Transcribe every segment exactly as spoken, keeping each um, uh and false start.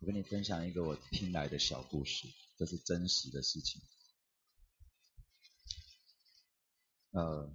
我跟你分享一个我听来的小故事，这是真实的事情。呃，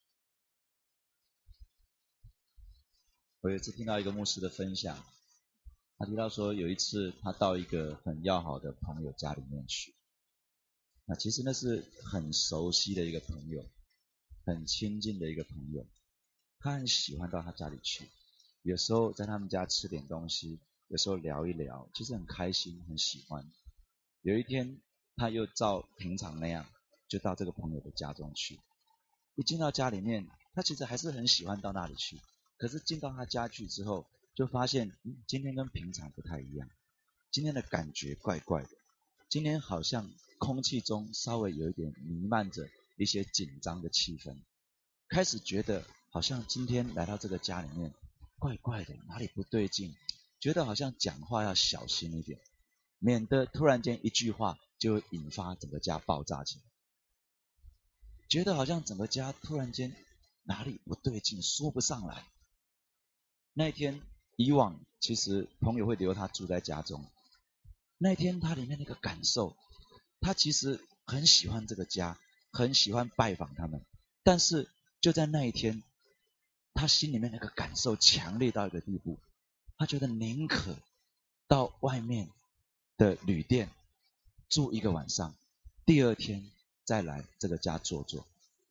我有一次听到一个牧师的分享，他提到说有一次他到一个很要好的朋友家里面去，那其实那是很熟悉的一个朋友，很亲近的一个朋友，他很喜欢到他家里去，有时候在他们家吃点东西，有时候聊一聊，其实很开心，很喜欢。有一天他又照平常那样就到这个朋友的家中去，一进到家里面，他其实还是很喜欢到那里去，可是进到他家去之后，就发现、嗯、今天跟平常不太一样，今天的感觉怪怪的，今天好像空气中稍微有一点弥漫着一些紧张的气氛，开始觉得好像今天来到这个家里面怪怪的，哪里不对劲，觉得好像讲话要小心一点，免得突然间一句话就引发整个家爆炸起来，觉得好像整个家突然间哪里不对劲，说不上来。那一天以往其实朋友会留他住在家中，那一天他里面那个感受，他其实很喜欢这个家，很喜欢拜访他们，但是就在那一天，他心里面那个感受强烈到一个地步，他觉得宁可到外面的旅店住一个晚上，第二天再来这个家坐坐。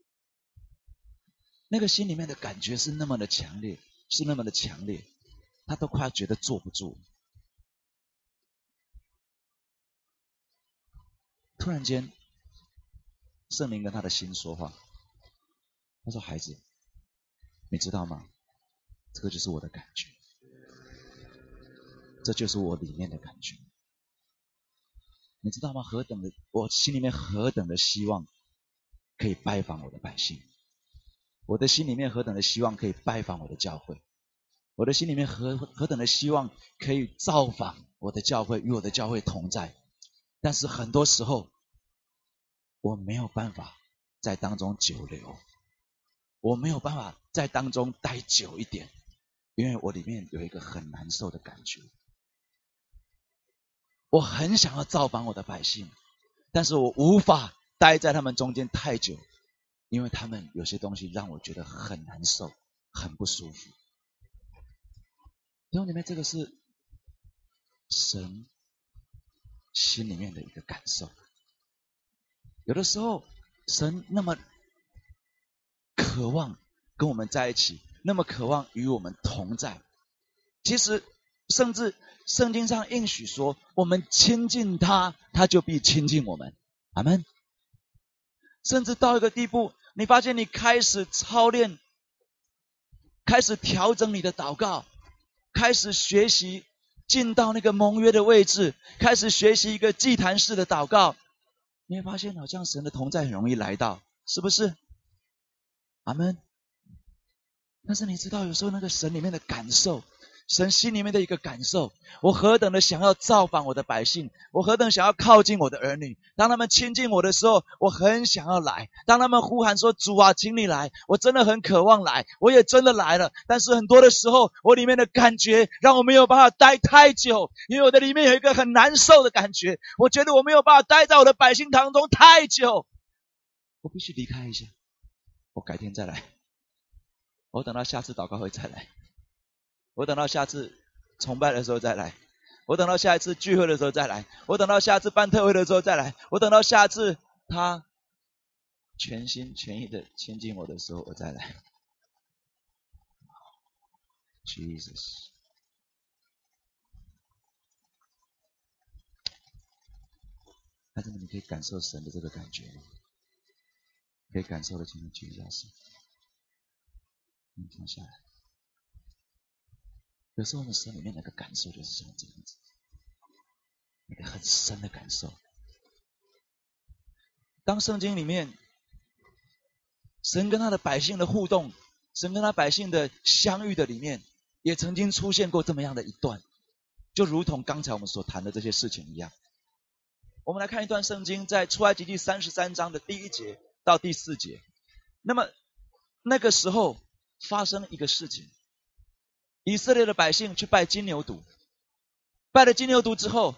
那个心里面的感觉是那么的强烈，是那么的强烈，他都快要觉得坐不住。突然间圣灵跟他的心说话，他说：孩子，你知道吗？这个就是我的感觉，这就是我里面的感觉，你知道吗？何等的，我心里面何等的希望可以拜访我的百姓，我的心里面何等的希望可以拜访我的教会，我的心里面何何等的希望可以造访我的教会，与我的教会同在。但是很多时候我没有办法在当中久留，我没有办法在当中待久一点，因为我里面有一个很难受的感觉。我很想要造访我的百姓，但是我无法待在他们中间太久，因为他们有些东西让我觉得很难受，很不舒服。弟兄姐妹，这个是神心里面的一个感受。有的时候神那么渴望跟我们在一起，那么渴望与我们同在，其实甚至圣经上应许说，我们亲近他，他就必亲近我们。阿们。甚至到一个地步，你发现你开始操练，开始调整你的祷告，开始学习进到那个盟约的位置，开始学习一个祭坛式的祷告，你会发现好像神的同在很容易来到，是不是？阿们。但是你知道有时候那个神里面的感受，神心里面的一个感受，我何等的想要造访我的百姓，我何等想要靠近我的儿女，当他们亲近我的时候，我很想要来，当他们呼喊说主啊请你来，我真的很渴望来，我也真的来了。但是很多的时候我里面的感觉让我没有办法待太久，因为我的里面有一个很难受的感觉，我觉得我没有办法待在我的百姓当中太久，我必须离开一下，我改天再来，我等到下次祷告会再来，我等到下次崇拜的时候再来，我等到下一次聚会的时候再来，我等到下次办特会的时候再来，我等到下次他全心全意的亲近我的时候我再来。 Jesus， 孩子们，你可以感受神的这个感觉吗？可以感受的，请你举一下手。你放下来。有时候我们神里面那个感受就是像这样子，那个很深的感受。当圣经里面神跟他的百姓的互动，神跟他百姓的相遇的里面，也曾经出现过这么样的一段，就如同刚才我们所谈的这些事情一样。我们来看一段圣经，在出埃及记三十三章的第一节到第四节。那么那个时候发生一个事情，以色列的百姓去拜金牛犊， 拜了金牛犊之后，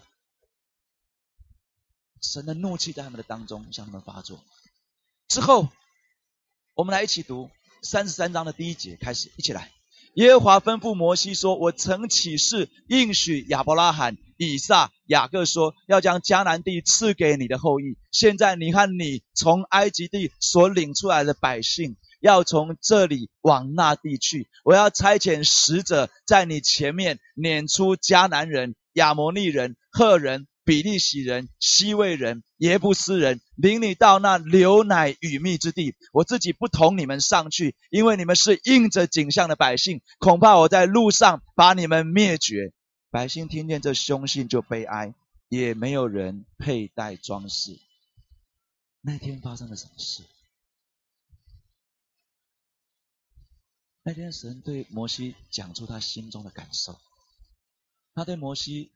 神的怒气在他们的当中向他们发作。之后我们来一起读三十三章的第一节开始，一起来。耶和华吩咐摩西说，我曾起誓应许亚伯拉罕、以撒、雅各说，要将迦南地赐给你的后裔。现在你和你从埃及地所领出来的百姓，要从这里往那地去。我要差遣使者在你前面撵出迦南人、亚摩利人、赫人、比利洗人、西魏人、耶布斯人，领你到那流奶与蜜之地。我自己不同你们上去，因为你们是应着景象的百姓，恐怕我在路上把你们灭绝。百姓听见这凶信就悲哀，也没有人佩戴装饰。那天发生了什么事？那天神对摩西讲出他心中的感受，他对摩西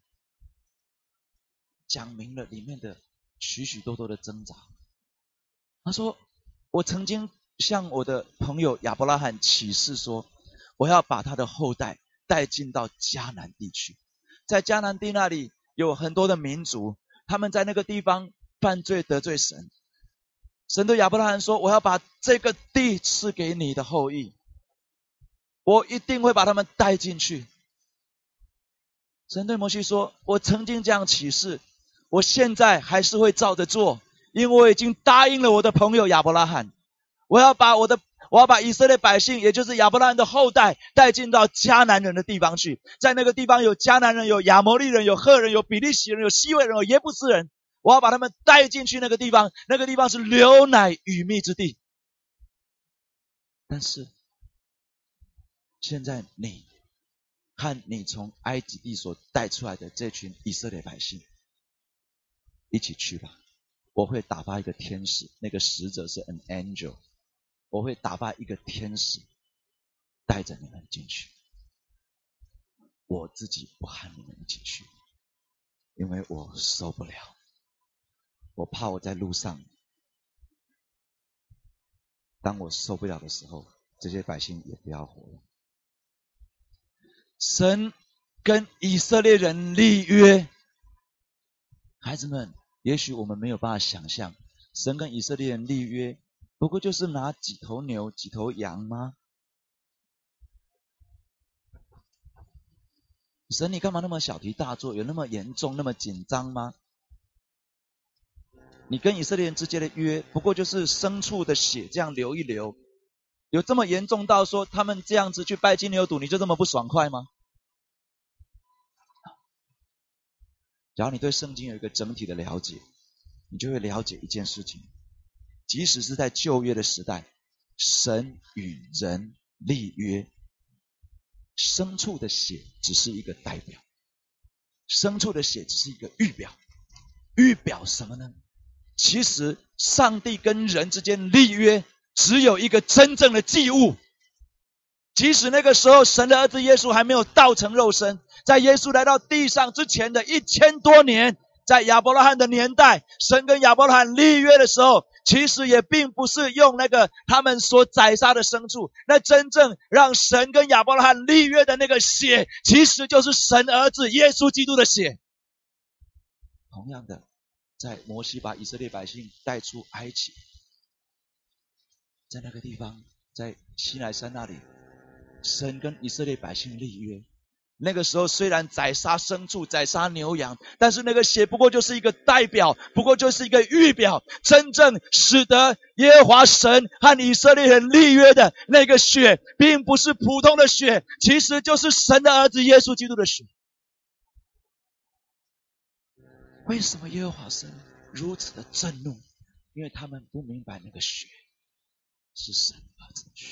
讲明了里面的许许多多的挣扎。他说，我曾经向我的朋友亚伯拉罕起誓说，我要把他的后代带进到迦南地区。在迦南地那里有很多的民族，他们在那个地方犯罪得罪神。神对亚伯拉罕说，我要把这个地赐给你的后裔，我一定会把他们带进去。神对摩西说，我曾经这样起誓，我现在还是会照着做，因为我已经答应了我的朋友亚伯拉罕，我要把我的我要把以色列百姓，也就是亚伯拉罕的后代带进到迦南人的地方去。在那个地方有迦南人，有亚摩利人，有赫人，有比利洗人，有西魏人，有耶布斯人。我要把他们带进去那个地方，那个地方是流奶与蜜之地。但是现在你和你从埃及地所带出来的这群以色列百姓一起去吧，我会打发一个天使，那个使者是 an angel， 我会打发一个天使带着你们进去，我自己不和你们一起去，因为我受不了，我怕我在路上，当我受不了的时候，这些百姓也不要活了。神跟以色列人立约，孩子们，也许我们没有办法想象，神跟以色列人立约，不过就是拿几头牛、几头羊吗？神，你干嘛那么小题大做？有那么严重、那么紧张吗？你跟以色列人之间的约，不过就是牲畜的血这样流一流，有这么严重到说他们这样子去拜金牛犊，你就这么不爽快吗？只要你对圣经有一个整体的了解，你就会了解一件事情，即使是在旧约的时代，神与人立约，牲畜的血只是一个代表，牲畜的血只是一个预表。预表什么呢？其实上帝跟人之间立约只有一个真正的祭物。即使那个时候神的儿子耶稣还没有道成肉身，在耶稣来到地上之前的一千多年，在亚伯拉罕的年代，神跟亚伯拉罕立约的时候，其实也并不是用那个他们所宰杀的牲畜，那真正让神跟亚伯拉罕立约的那个血，其实就是神儿子耶稣基督的血。同样的，在摩西把以色列百姓带出埃及，在那个地方，在西乃山那里，神跟以色列百姓立约。那个时候虽然宰杀牲畜，宰杀牛羊，但是那个血不过就是一个代表，不过就是一个预表，真正使得耶和华神和以色列人立约的那个血，并不是普通的血，其实就是神的儿子耶稣基督的血。为什么耶和华神如此的震怒？因为他们不明白那个血是神儿子的血，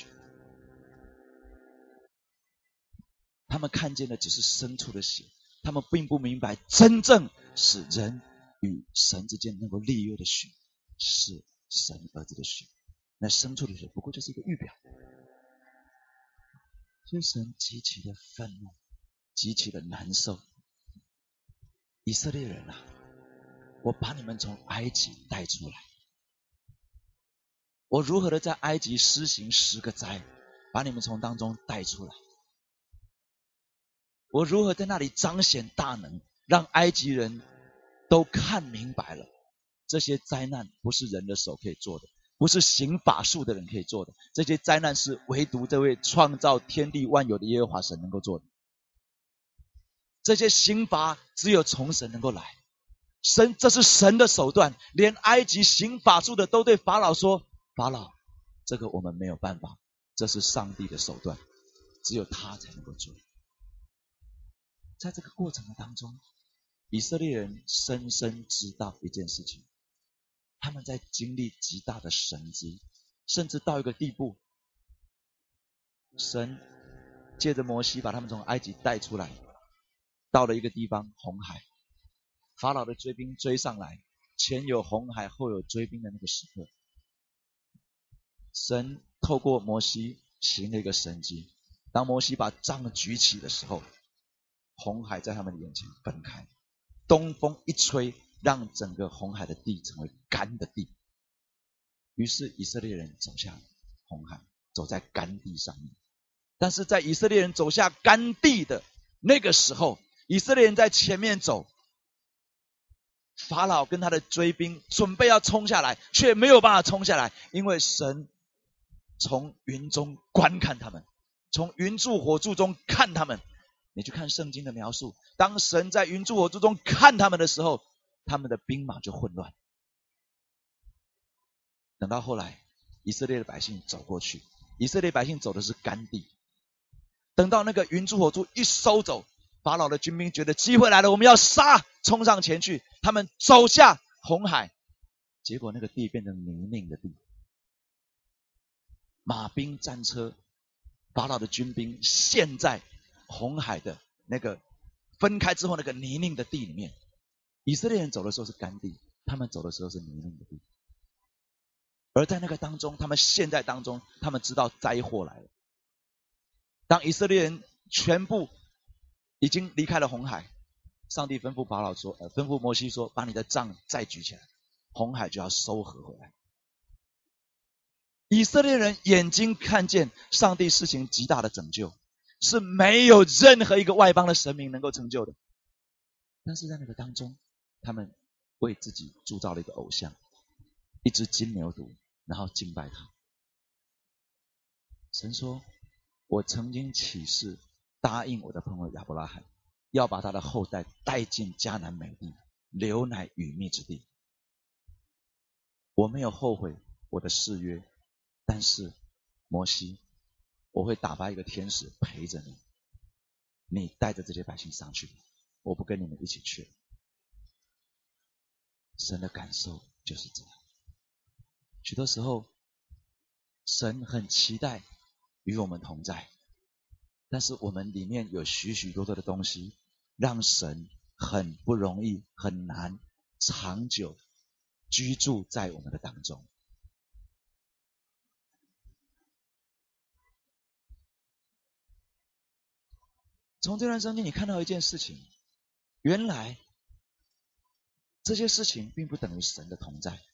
他们看见的只是牲畜的血，他们并不明白真正使人与神之间能够立约的血是神儿子的血，那牲畜的血不过就是一个预表。所以神极其的愤怒，极其的难受。以色列人啊，我把你们从埃及带出来，我如何的在埃及施行十个灾，把你们从当中带出来，我如何在那里彰显大能， 让埃及人都看明白了，这些灾难不是人的手可以做的，不是行法术的人可以做的，这些灾难是唯独这位创造天地万有的耶和华神能够做的。这些刑罚只有从神能够来，神这是神的手段，连埃及行法术的都对法老说，法老，这个我们没有办法，这是上帝的手段，只有他才能够做。在这个过程的当中，以色列人深深知道一件事情，他们在经历极大的神迹，甚至到一个地步，神借着摩西把他们从埃及带出来，到了一个地方红海，法老的追兵追上来，前有红海后有追兵的那个时刻，神透过摩西行了一个神迹，当摩西把杖举起的时候，红海在他们的眼前分开，东风一吹，让整个红海的地成为干的地。于是以色列人走下红海，走在干地上面。但是在以色列人走下干地的那个时候，以色列人在前面走，法老跟他的追兵准备要冲下来，却没有办法冲下来，因为神从云中观看他们，从云柱火柱中看他们。你去看圣经的描述，当神在云柱火柱中看他们的时候，他们的兵马就混乱。等到后来以色列的百姓走过去，以色列百姓走的是干地，等到那个云柱火柱一收走，法老的军兵觉得机会来了，我们要杀，冲上前去，他们走下红海，结果那个地变成泥泞的地，马兵战车，法老的军兵陷在红海的那个分开之后那个泥泞的地里面。以色列人走的时候是干地，他们走的时候是泥泞的地，而在那个当中，他们陷在当中，他们知道灾祸来了。当以色列人全部已经离开了红海，上帝吩咐法老说，呃，吩咐摩西说，把你的杖再举起来，红海就要收合回来。以色列人眼睛看见上帝施行极大的拯救，是没有任何一个外邦的神明能够成就的。但是在那个当中，他们为自己铸造了一个偶像，一只金牛犊，然后敬拜他。神说，我曾经起誓答应我的朋友亚伯拉罕，要把他的后代带进迦南美地，流奶与蜜之地。我没有后悔我的誓约，但是摩西，我会打发一个天使陪着你，你带着这些百姓上去，我不跟你们一起去。神的感受就是这样。许多时候神很期待与我们同在，但是我们里面有许许多多的东西让神很不容易，很难长久居住在我们的当中。从这段圣经你看到一件事情，原来这些事情并不等于神的同在。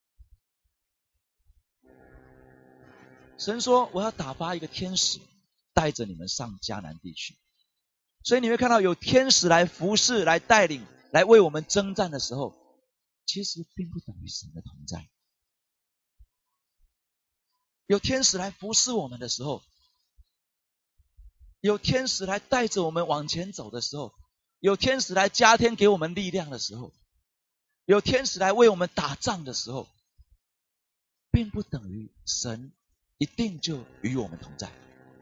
神说，我要打发一个天使带着你们上迦南地区。所以你会看到有天使来服侍，来带领，来为我们征战的时候，其实并不等于神的同在。有天使来服侍我们的时候，有天使来带着我们往前走的时候，有天使来加添给我们力量的时候，有天使来为我们打仗的时候，并不等于神一定就与我们同在。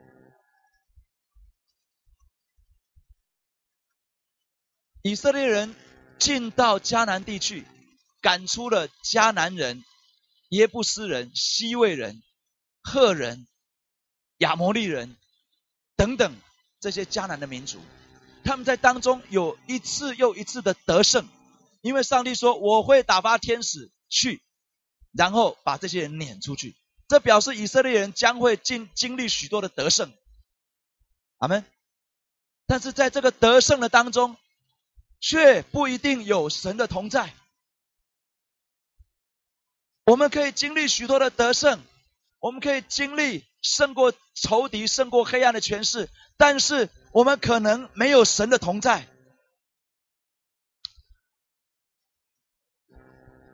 以色列人进到迦南地区，赶出了迦南人、耶布斯人、西魏人、赫人、亚摩利人等等这些迦南的民族，他们在当中有一次又一次的得胜，因为上帝说，我会打发天使去，然后把这些人撵出去。这表示以色列人将会经经历许多的得胜。阿们。但是在这个得胜的当中，却不一定有神的同在。我们可以经历许多的得胜，我们可以经历胜过仇敌，胜过黑暗的权势，但是我们可能没有神的同在。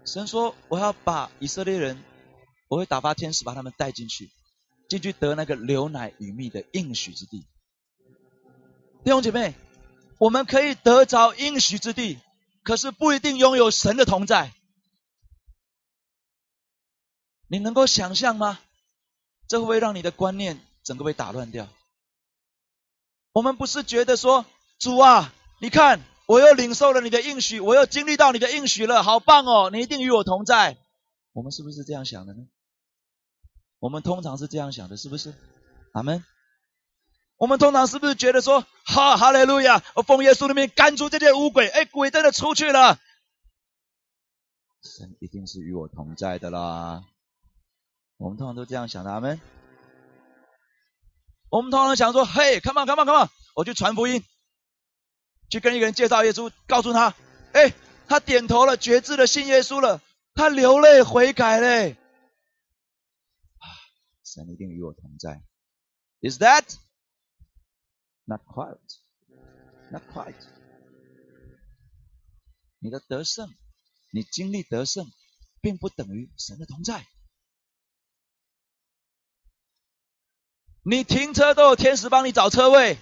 神说我要把以色列人，我会打发天使把他们带进去，进去得那个流奶与蜜的应许之地。弟兄姐妹，我们可以得着应许之地，可是不一定拥有神的同在。你能够想象吗？这会不会让你的观念整个被打乱掉？我们不是觉得说，主啊，你看我又领受了你的应许，我又经历到你的应许了，好棒哦，你一定与我同在。我们是不是这样想的呢？我们通常是这样想的，是不是？阿们。我们通常是不是觉得说，哈哈利路亚，我奉耶稣的名赶出这些污鬼，哎，鬼真的出去了，神一定是与我同在的啦。我们通常都这样想的，阿们。我们通常想说，嘿 ，come on come on come on， 我去传福音，去跟一个人介绍耶稣，告诉他，哎，他点头了，决志了，信耶稣了，他流泪悔改嘞，神一定与我同在。Is that? Not quite. Not quite. 你的得胜，你经历得胜，并不等于神的同在。你停车都有天使帮你找车位，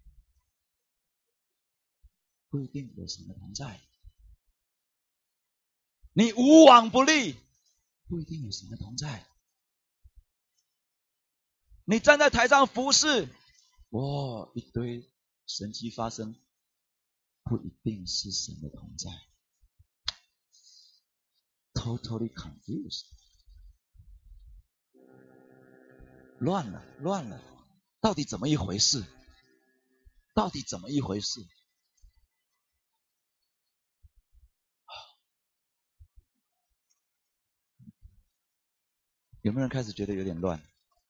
不一定有神的同在。你无往不利，不一定有神的同在。你站在台上服侍，哇，一堆神迹发生，不一定是神的同在。Totally confused， 乱了，乱了，到底怎么一回事？到底怎么一回事？有没有人开始觉得有点乱？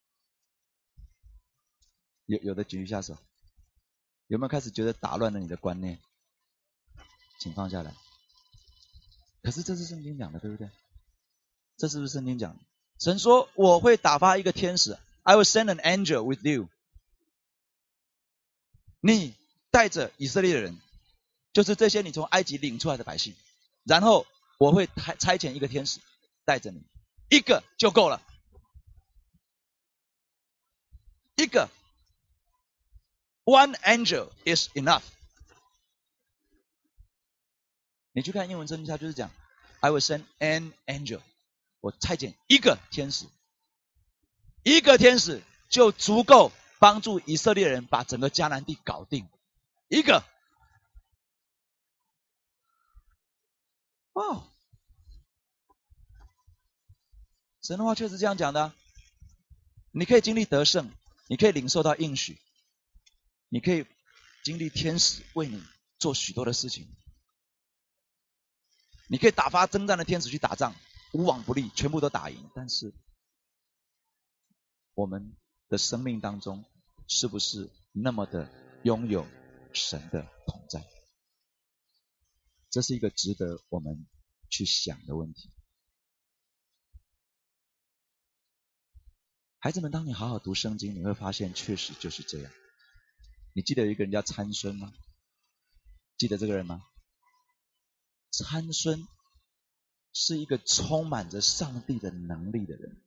有有的举一下手。有没有开始觉得打乱了你的观念？请放下来。可是这是圣经讲的，对不对？这是不是圣经讲的？神说我会打发一个天使 I will send an angel with you， 你带着以色列人，就是这些你从埃及领出来的百姓，然后我会差遣一个天使带着你，一个就够了，一个 One angel is enough。 你去看英文圣经，它就是讲 I will send an angel， 我差遣一个天使，一个天使就足够帮助以色列人把整个迦南地搞定，一个。哦，神的话确实这样讲的。你可以经历得胜，你可以领受到应许，你可以经历天使为你做许多的事情，你可以打发征战的天使去打仗，无往不利，全部都打赢。但是我们的生命当中是不是那么的拥有神的同在？这是一个值得我们去想的问题。孩子们，当你好好读圣经，你会发现确实就是这样。你记得有一个人叫参孙吗？记得这个人吗？参孙是一个充满着上帝的能力的人。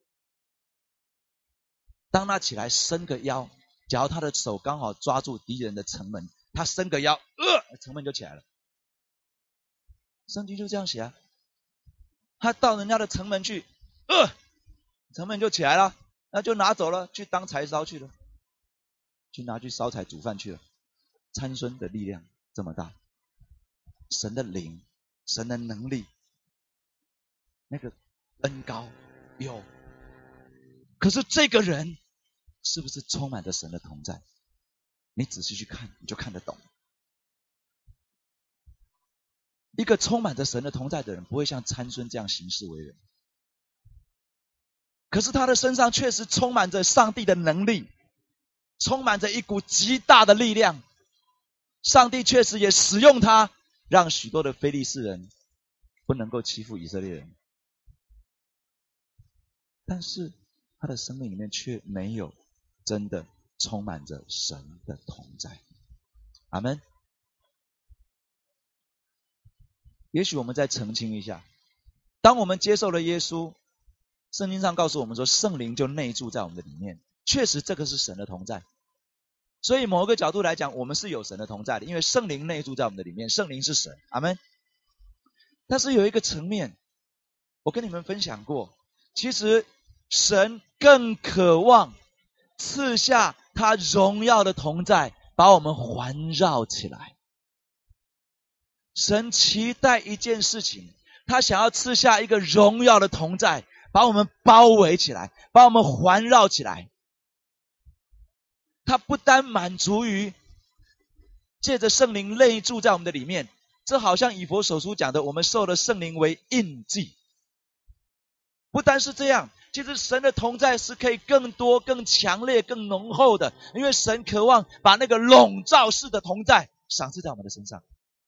当他起来伸个腰，假如他的手刚好抓住敌人的城门，他伸个腰，呃，城门就起来了。圣经就这样写啊，他到人家的城门去，呃，城门就起来了，那就拿走了，去当柴烧去了，去拿去烧柴煮饭去了。参孙的力量这么大，神的灵，神的能力，那个恩膏有，可是这个人是不是充满着神的同在？你仔细去看，你就看得懂。一个充满着神的同在的人，不会像参孙这样行事为人。可是他的身上确实充满着上帝的能力，充满着一股极大的力量。上帝确实也使用他，让许多的非利士人不能够欺负以色列人。但是他的生命里面却没有真的充满着神的同在。阿们。也许我们再澄清一下， 当我们接受了耶稣，圣经上告诉我们说，圣灵就内住在我们的里面。确实，这个是神的同在。所以某一个角度来讲，我们是有神的同在的，因为圣灵内住在我们的里面，圣灵是神，阿们。但是有一个层面，我跟你们分享过，其实神更渴望赐下他荣耀的同在，把我们环绕起来。神期待一件事情，他想要赐下一个荣耀的同在，把我们包围起来，把我们环绕起来。他不单满足于借着圣灵内住在我们的里面，这好像以弗所书讲的，我们受了圣灵为印记。不单是这样，其实神的同在是可以更多、更强烈、更浓厚的，因为神渴望把那个笼罩式的同在赏赐在我们的身上。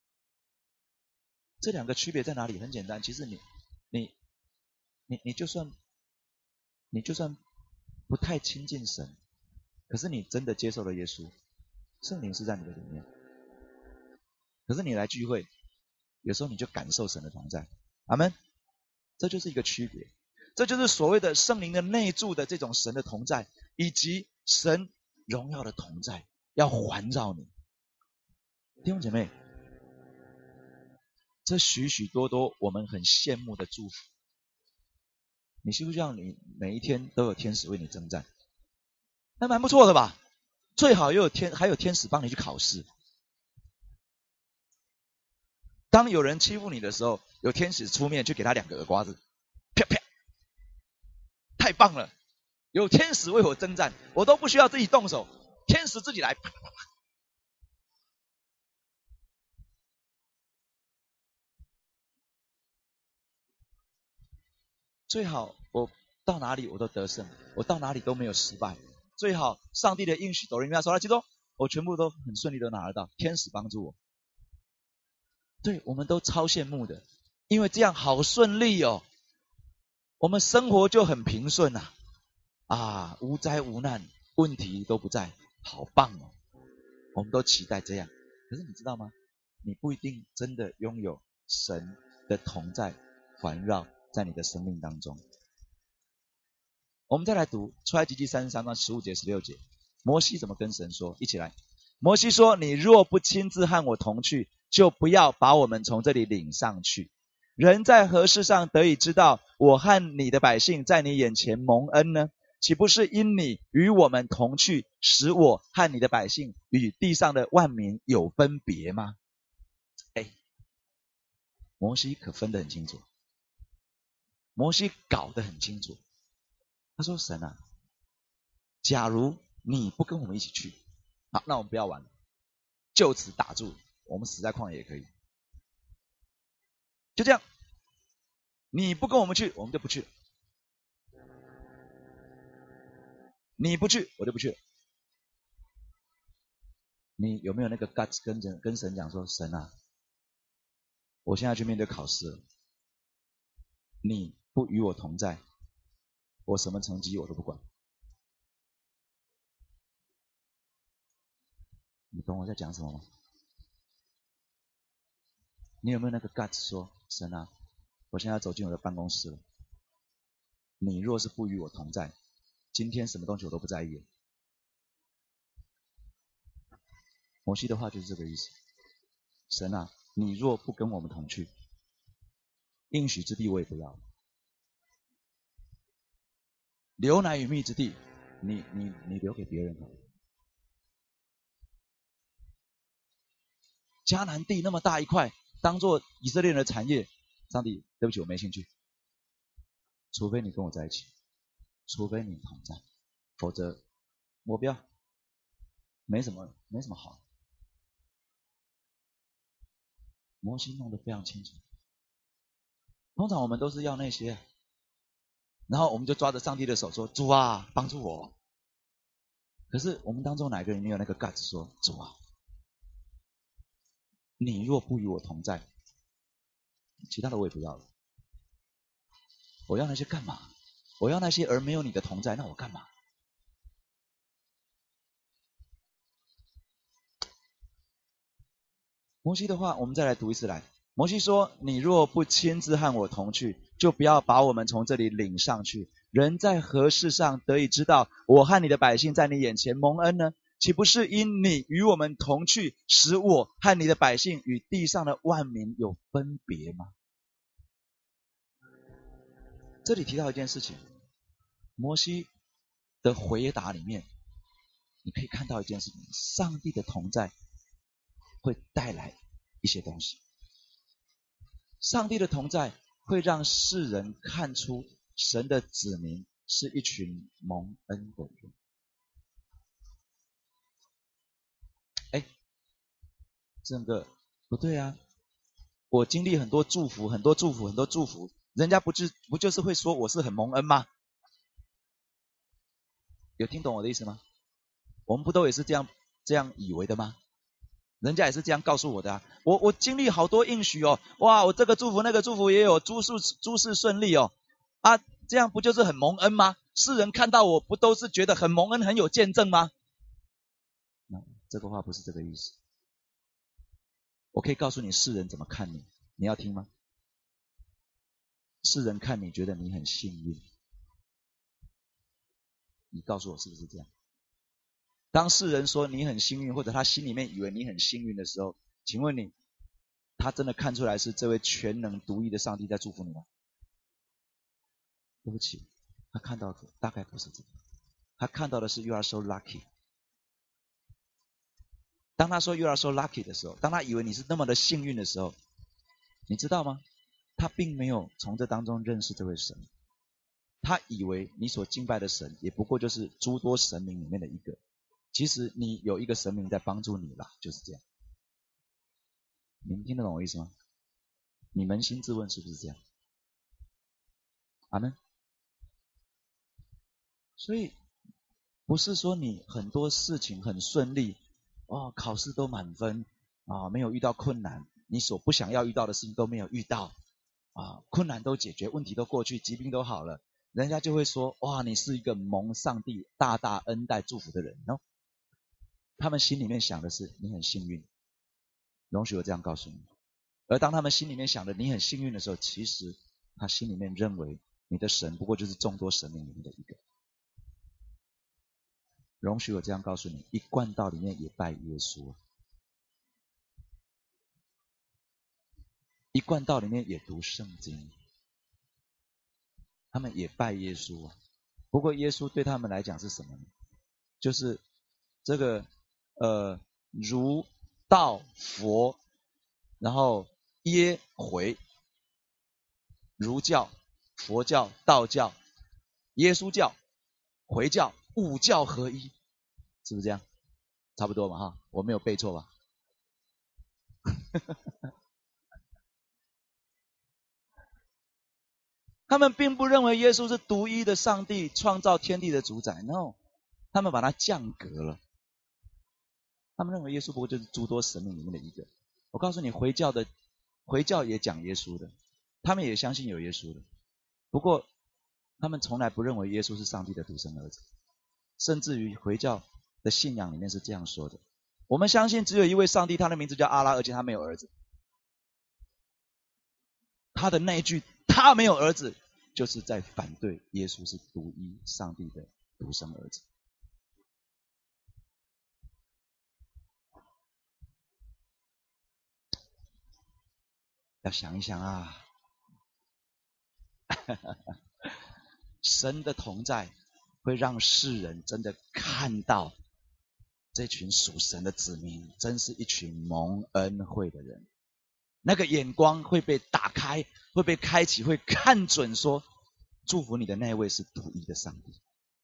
这两个区别在哪里？很简单，其实你你你你就算你就算不太亲近神，可是你真的接受了耶稣，圣灵是在你的里面。可是你来聚会，有时候你就感受神的同在，阿们。这就是一个区别，这就是所谓的圣灵的内住的这种神的同在，以及神荣耀的同在，要环绕你。弟兄姐妹，这许许多多我们很羡慕的祝福，你希不希望你每一天都有天使为你征战？那蛮不错的吧？最好又有天还有天使帮你去考试。当有人欺负你的时候，有天使出面去给他两个耳刮子，啪啪，太棒了！有天使为我征战，我都不需要自己动手，天使自己来，啪啪啪。最好我到哪里我都得胜，我到哪里都没有失败。最好上帝的应许哆来咪发嗦拉西哆，我全部都很顺利都拿得到，天使帮助我。对，我们都超羡慕的，因为这样好顺利哦，我们生活就很平顺啊，啊，无灾无难，问题都不在，好棒哦，我们都期待这样。可是你知道吗？你不一定真的拥有神的同在环绕在你的生命当中。我们再来读出埃及记三十三章十五节十六节，摩西怎么跟神说？一起来。摩西说，你若不亲自和我同去，就不要把我们从这里领上去。人在何事上得以知道我和你的百姓在你眼前蒙恩呢？岂不是因你与我们同去，使我和你的百姓与地上的万民有分别吗？哎，摩西可分得很清楚，摩西搞得很清楚。他说，神啊，假如你不跟我们一起去，好，那我们不要玩了，就此打住，我们死在旷野也可以。就这样，你不跟我们去，我们就不去。你不去，我就不去。你有没有那个 guts 跟神跟神讲说，神啊，我现在去面对考试了，你不与我同在，我什么成绩我都不管。你懂我在讲什么吗？你有没有那个 guts 说，神啊，我现在要走进我的办公室了，你若是不与我同在，今天什么东西我都不在意了。摩西的话就是这个意思，神啊，你若不跟我们同去，应许之地我也不要，流奶与蜜之地，你你你留给别人了。迦南地那么大一块，当做以色列人的产业，上帝，对不起，我没兴趣。除非你跟我在一起，除非你同在，否则我不要，没什么没什么好。摩西弄得非常清楚。通常我们都是要那些，然后我们就抓着上帝的手说，主啊，帮助我。可是我们当中哪个人没有那个 guts 说，主啊，你若不与我同在，其他的我也不要了。我要那些干嘛？我要那些而没有你的同在，那我干嘛？摩西的话，我们再来读一次来。 摩西说，你若不亲自和我同去，就不要把我们从这里领上去。人在何事上得以知道我和你的百姓在你眼前蒙恩呢？岂不是因你与我们同去，使我和你的百姓与地上的万民有分别吗？这里提到一件事情，摩西的回答里面，你可以看到一件事情，上帝的同在会带来一些东西。上帝的同在会让世人看出神的子民是一群蒙恩的人。哎，这个不对啊！我经历很多祝福，很多祝福，很多祝福，人家不就不就是会说我是很蒙恩吗？有听懂我的意思吗？我们不都也是这样这样以为的吗？人家也是这样告诉我的啊！我我经历好多应许哦，哇！我这个祝福那个祝福也有，诸事诸事顺利哦，啊，这样不就是很蒙恩吗？世人看到我不都是觉得很蒙恩，很有见证吗？那这个话不是这个意思。我可以告诉你世人怎么看你，你要听吗？世人看你觉得你很幸运，你告诉我是不是这样？当世人说你很幸运，或者他心里面以为你很幸运的时候，请问你，他真的看出来是这位全能独一的上帝在祝福你吗？对不起，他看到的大概不是这个，他看到的是 you are so lucky。当他说 you are so lucky 的时候，当他以为你是那么的幸运的时候，你知道吗？他并没有从这当中认识这位神，他以为你所敬拜的神也不过就是诸多神明里面的一个。其实你有一个神明在帮助你啦，就是这样。你们听得懂我意思吗？你扪心自问是不是这样？阿们。所以不是说你很多事情很顺利，哦，考试都满分啊，没有遇到困难，你所不想要遇到的事情都没有遇到啊，困难都解决，问题都过去，疾病都好了，人家就会说，哇，你是一个蒙上帝大大恩待祝福的人哦。他们心里面想的是你很幸运，容许我这样告诉你。而当他们心里面想的你很幸运的时候，其实他心里面认为你的神不过就是众多神明里面的一个。容许我这样告诉你，一贯道里面也拜耶稣，一贯道里面也读圣经，他们也拜耶稣。不过耶稣对他们来讲是什么呢？就是这个呃儒道佛，然后耶回，儒教、佛教、道教、耶稣教、回教，五教合一，是不是这样？差不多嘛哈，我没有背错吧？他们并不认为耶稣是独一的上帝，创造天地的主宰 ，no， 他们把它降格了。他们认为耶稣不过就是诸多神明里面的一个。我告诉你，回教的回教也讲耶稣的，他们也相信有耶稣的，不过他们从来不认为耶稣是上帝的独生儿子，甚至于回教的信仰里面是这样说的：我们相信只有一位上帝，他的名字叫阿拉，而且他没有儿子。他的那一句他没有儿子，就是在反对耶稣是独一上帝的独生儿子。要想一想啊，神的同在会让世人真的看到这群属神的子民真是一群蒙恩惠的人，那个眼光会被打开，会被开启，会看准说祝福你的那位是独一的上帝。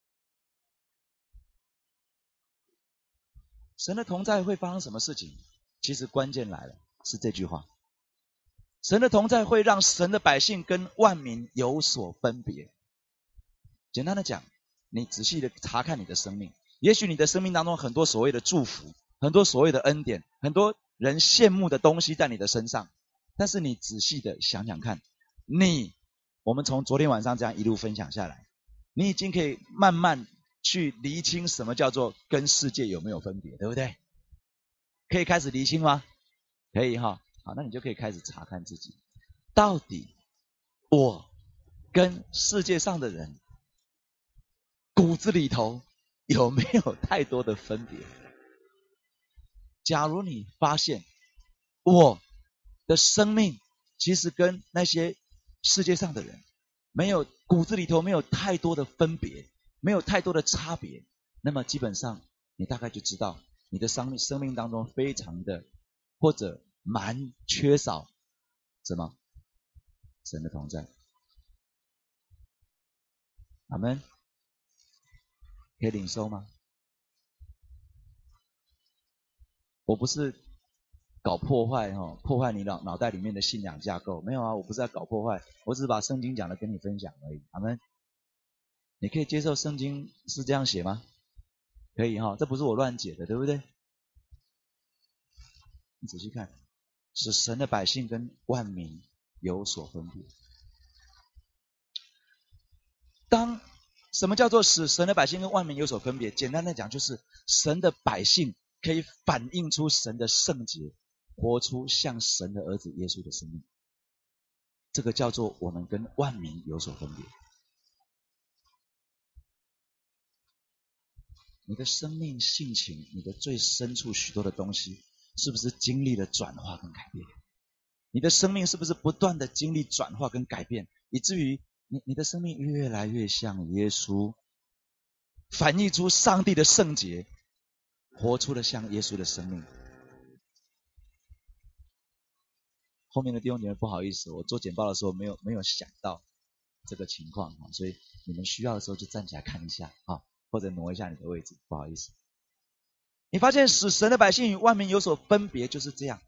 神的同在会发生什么事情？其实关键来了，是这句话：神的同在会让神的百姓跟万民有所分别。简单的讲，你仔细的查看你的生命，也许你的生命当中很多所谓的祝福，很多所谓的恩典，很多人羡慕的东西在你的身上，但是你仔细的想想看，你我们从昨天晚上这样一路分享下来，你已经可以慢慢去厘清什么叫做跟世界有没有分别，对不对？可以开始厘清吗？可以哈。 好，那你就可以开始查看自己，到底我跟世界上的人骨子里头有没有太多的分别？假如你发现我的生命其实跟那些世界上的人没有骨子里头没有太多的分别，没有太多的差别，那么基本上你大概就知道你的生命生命当中非常的或者蛮缺少什么神的同在。阿们，可以领受吗？我不是搞破坏哦，破坏你脑脑袋里面的信仰架构，没有啊，我不是在搞破坏，我只是把圣经讲的跟你分享而已。阿们，你可以接受圣经是这样写吗？可以哈、哦，这不是我乱解的，对不对？你仔细看，使神的百姓跟万民有所分别。当什么叫做使神的百姓跟万民有所分别？简单的讲，就是神的百姓可以反映出神的圣洁，活出像神的儿子耶稣的生命。这个叫做我们跟万民有所分别。你的生命性情，你的最深处许多的东西，是不是经历了转化跟改变？你的生命是不是不断的经历转化跟改变，以至于你你的生命越来越像耶稣，反映出上帝的圣洁，活出了像耶稣的生命。后面的弟兄姐妹不好意思，我做简报的时候没有没有想到这个情况，所以你们需要的时候就站起来看一下啊，或者挪一下你的位置，不好意思。你发现使神的百姓与万民有所分别就是这样。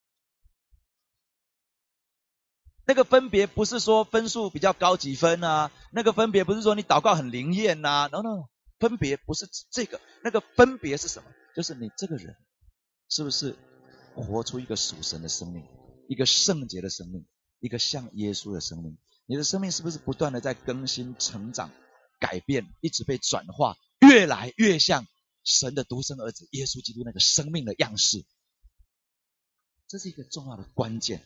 那个分别不是说分数比较高几分啊，那个分别不是说你祷告很灵验啊 no no， 分别不是这个，那个分别是什么？就是你这个人是不是活出一个属神的生命，一个圣洁的生命，一个像耶稣的生命？你的生命是不是不断的在更新成长改变，一直被转化，越来越像神的独生儿子耶稣基督那个生命的样式？这是一个重要的关键，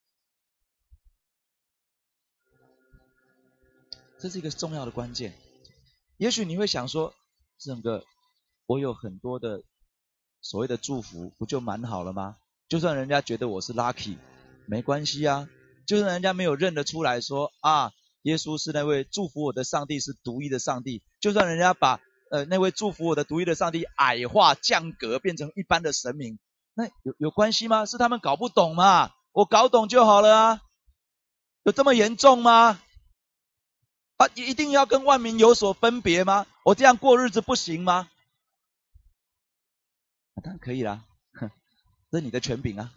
这是一个重要的关键。也许你会想说，整个我有很多的所谓的祝福，不就蛮好了吗？就算人家觉得我是 lucky， 没关系啊。就算人家没有认得出来说啊，耶稣是那位祝福我的上帝，是独一的上帝。就算人家把呃那位祝福我的独一的上帝矮化降格，变成一般的神明，那有有关系吗？是他们搞不懂嘛，我搞懂就好了啊。有这么严重吗？啊，一定要跟万民有所分别吗？我这样过日子不行吗？啊、当然可以啦，这是你的权柄啊，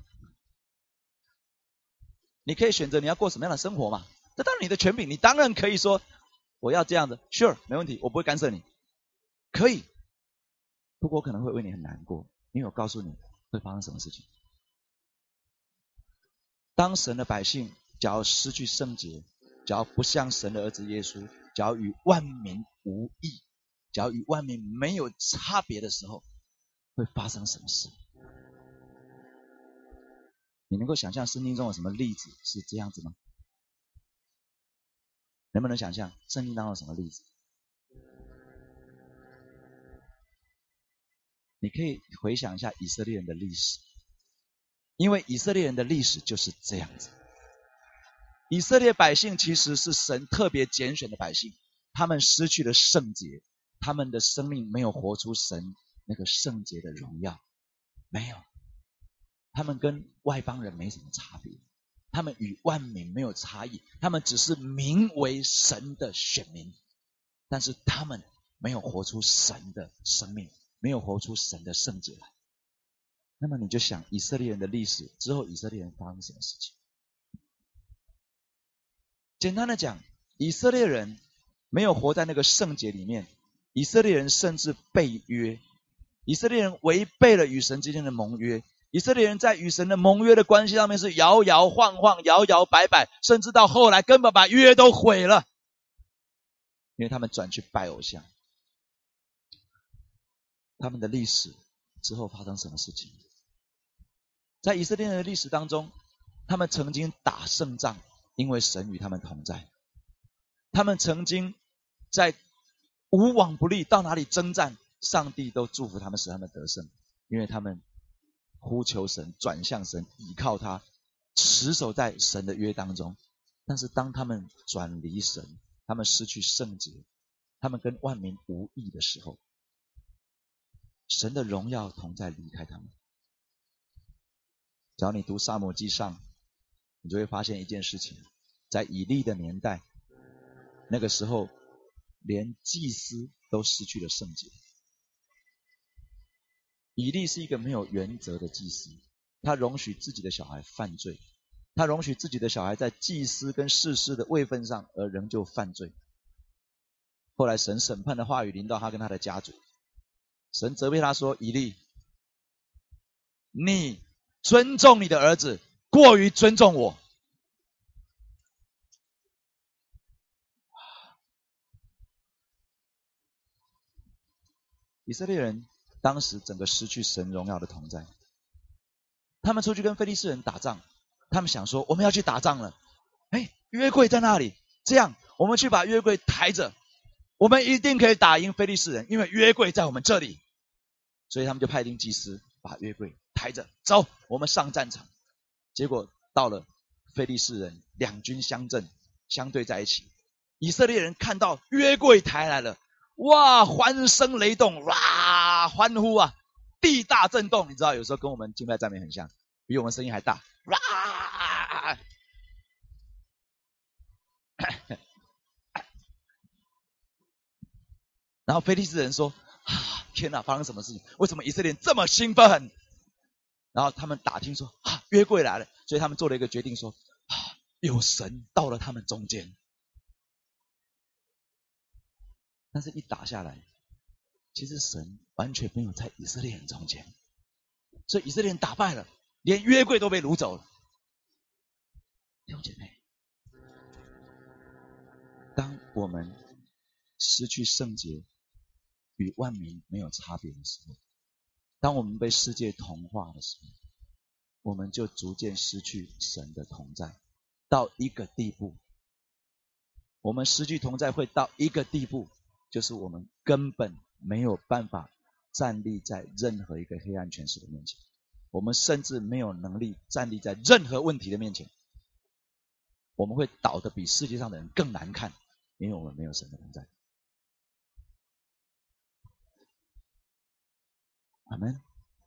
你可以选择你要过什么样的生活嘛，这当然你的权柄，你当然可以说我要这样的 ，sure 没问题，我不会干涉你，可以，不过我可能会为你很难过，因为我告诉你会发生什么事情。当神的百姓假如失去圣洁，假如不像神的儿子耶稣，假如与万民无异，假如与万民没有差别的时候，会发生什么事？你能够想象圣经中有什么例子是这样子吗？能不能想象圣经当中有什么例子？你可以回想一下以色列人的历史，因为以色列人的历史就是这样子。以色列百姓其实是神特别拣选的百姓，他们失去了圣洁，他们的生命没有活出神那个圣洁的荣耀，没有，他们跟外邦人没什么差别，他们与万民没有差异，他们只是名为神的选民，但是他们没有活出神的生命，没有活出神的圣洁来。那么你就想以色列人的历史之后，以色列人发生什么事情？简单的讲，以色列人没有活在那个圣洁里面，以色列人甚至背约，以色列人违背了与神之间的盟约，以色列人在与神的盟约的关系上面是摇摇晃晃，摇摇摆摆，甚至到后来根本把约都毁了，因为他们转去拜偶像。他们的历史之后发生什么事情？ 在以色列人的历史当中，他们曾经打胜仗，因为神与他们同在。他们曾经在无往不利，到哪里征战，上帝都祝福他们，使他们得胜，因为他们呼求神，转向神，倚靠他，持守在神的约当中。但是当他们转离神，他们失去圣洁，他们跟万民无异的时候，神的荣耀同在离开他们。只要你读撒母耳记上，你就会发现一件事情，在以利的年代，那个时候连祭司都失去了圣洁。以利是一个没有原则的祭司，他容许自己的小孩犯罪，他容许自己的小孩在祭司跟士师的位分上而仍旧犯罪。后来神审判的话语临到他跟他的家族，神责备他说，以利，你尊重你的儿子过于尊重我。以色列人当时整个失去神荣耀的同在，他们出去跟非利士人打仗，他们想说我们要去打仗了，哎，约柜在那里，这样我们去把约柜抬着，我们一定可以打赢非利士人，因为约柜在我们这里。所以他们就派定祭司把约柜抬着，走，我们上战场。结果到了非利士人，两军相阵，相对在一起，以色列人看到约柜抬来了，哇，欢声雷动，哇，欢呼啊，地大震动。你知道有时候跟我们敬拜赞美很像，比我们声音还大，哇。然后非利士人说，啊，天哪，发生什么事情？为什么以色列人这么兴奋？然后他们打听说，啊，约柜来了，所以他们做了一个决定说，啊，有神到了他们中间。但是一打下来，其实神完全没有在以色列人中间，所以以色列人打败了，连约柜都被掳走了。弟兄姐妹，当我们失去圣洁，与万民没有差别的时候，当我们被世界同化的时候，我们就逐渐失去神的同在，到一个地步，我们失去同在会到一个地步，就是我们根本没有办法站立在任何一个黑暗权势的面前，我们甚至没有能力站立在任何问题的面前，我们会倒得比世界上的人更难看，因为我们没有神的同在。阿们，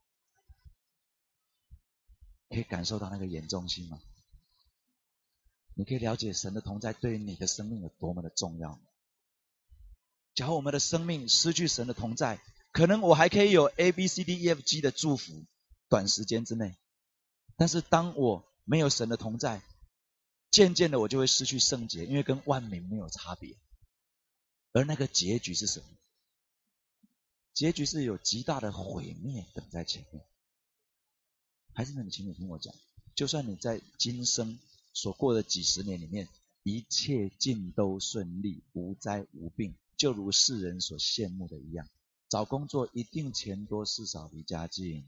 可以感受到那个严重性吗？你可以了解神的同在对于你的生命有多么的重要。假如我们的生命失去神的同在，可能我还可以有 A B C D E F G 的祝福，短时间之内，但是当我没有神的同在，渐渐的我就会失去圣洁，因为跟万民没有差别。而那个结局是什么？结局是有极大的毁灭等在前面。孩子们，请你听我讲，就算你在今生所过的几十年里面，一切尽都顺利，无灾无病，就如世人所羡慕的一样，找工作一定钱多事少离家近，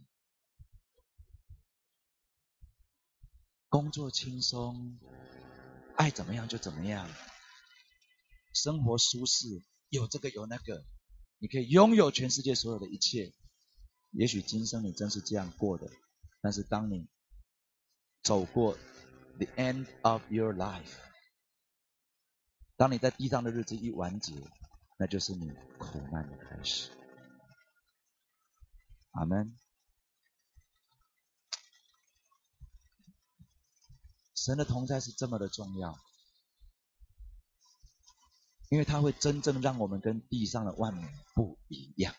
工作轻松，爱怎么样就怎么样，生活舒适，有这个有那个，你可以拥有全世界所有的一切。也许今生你真是这样过的，但是当你走过 the end of your life， 当你在地上的日子一完结，那就是你苦难的开始。阿们。神的同在是这么的重要，因为它会真正让我们跟地上的万民不一样，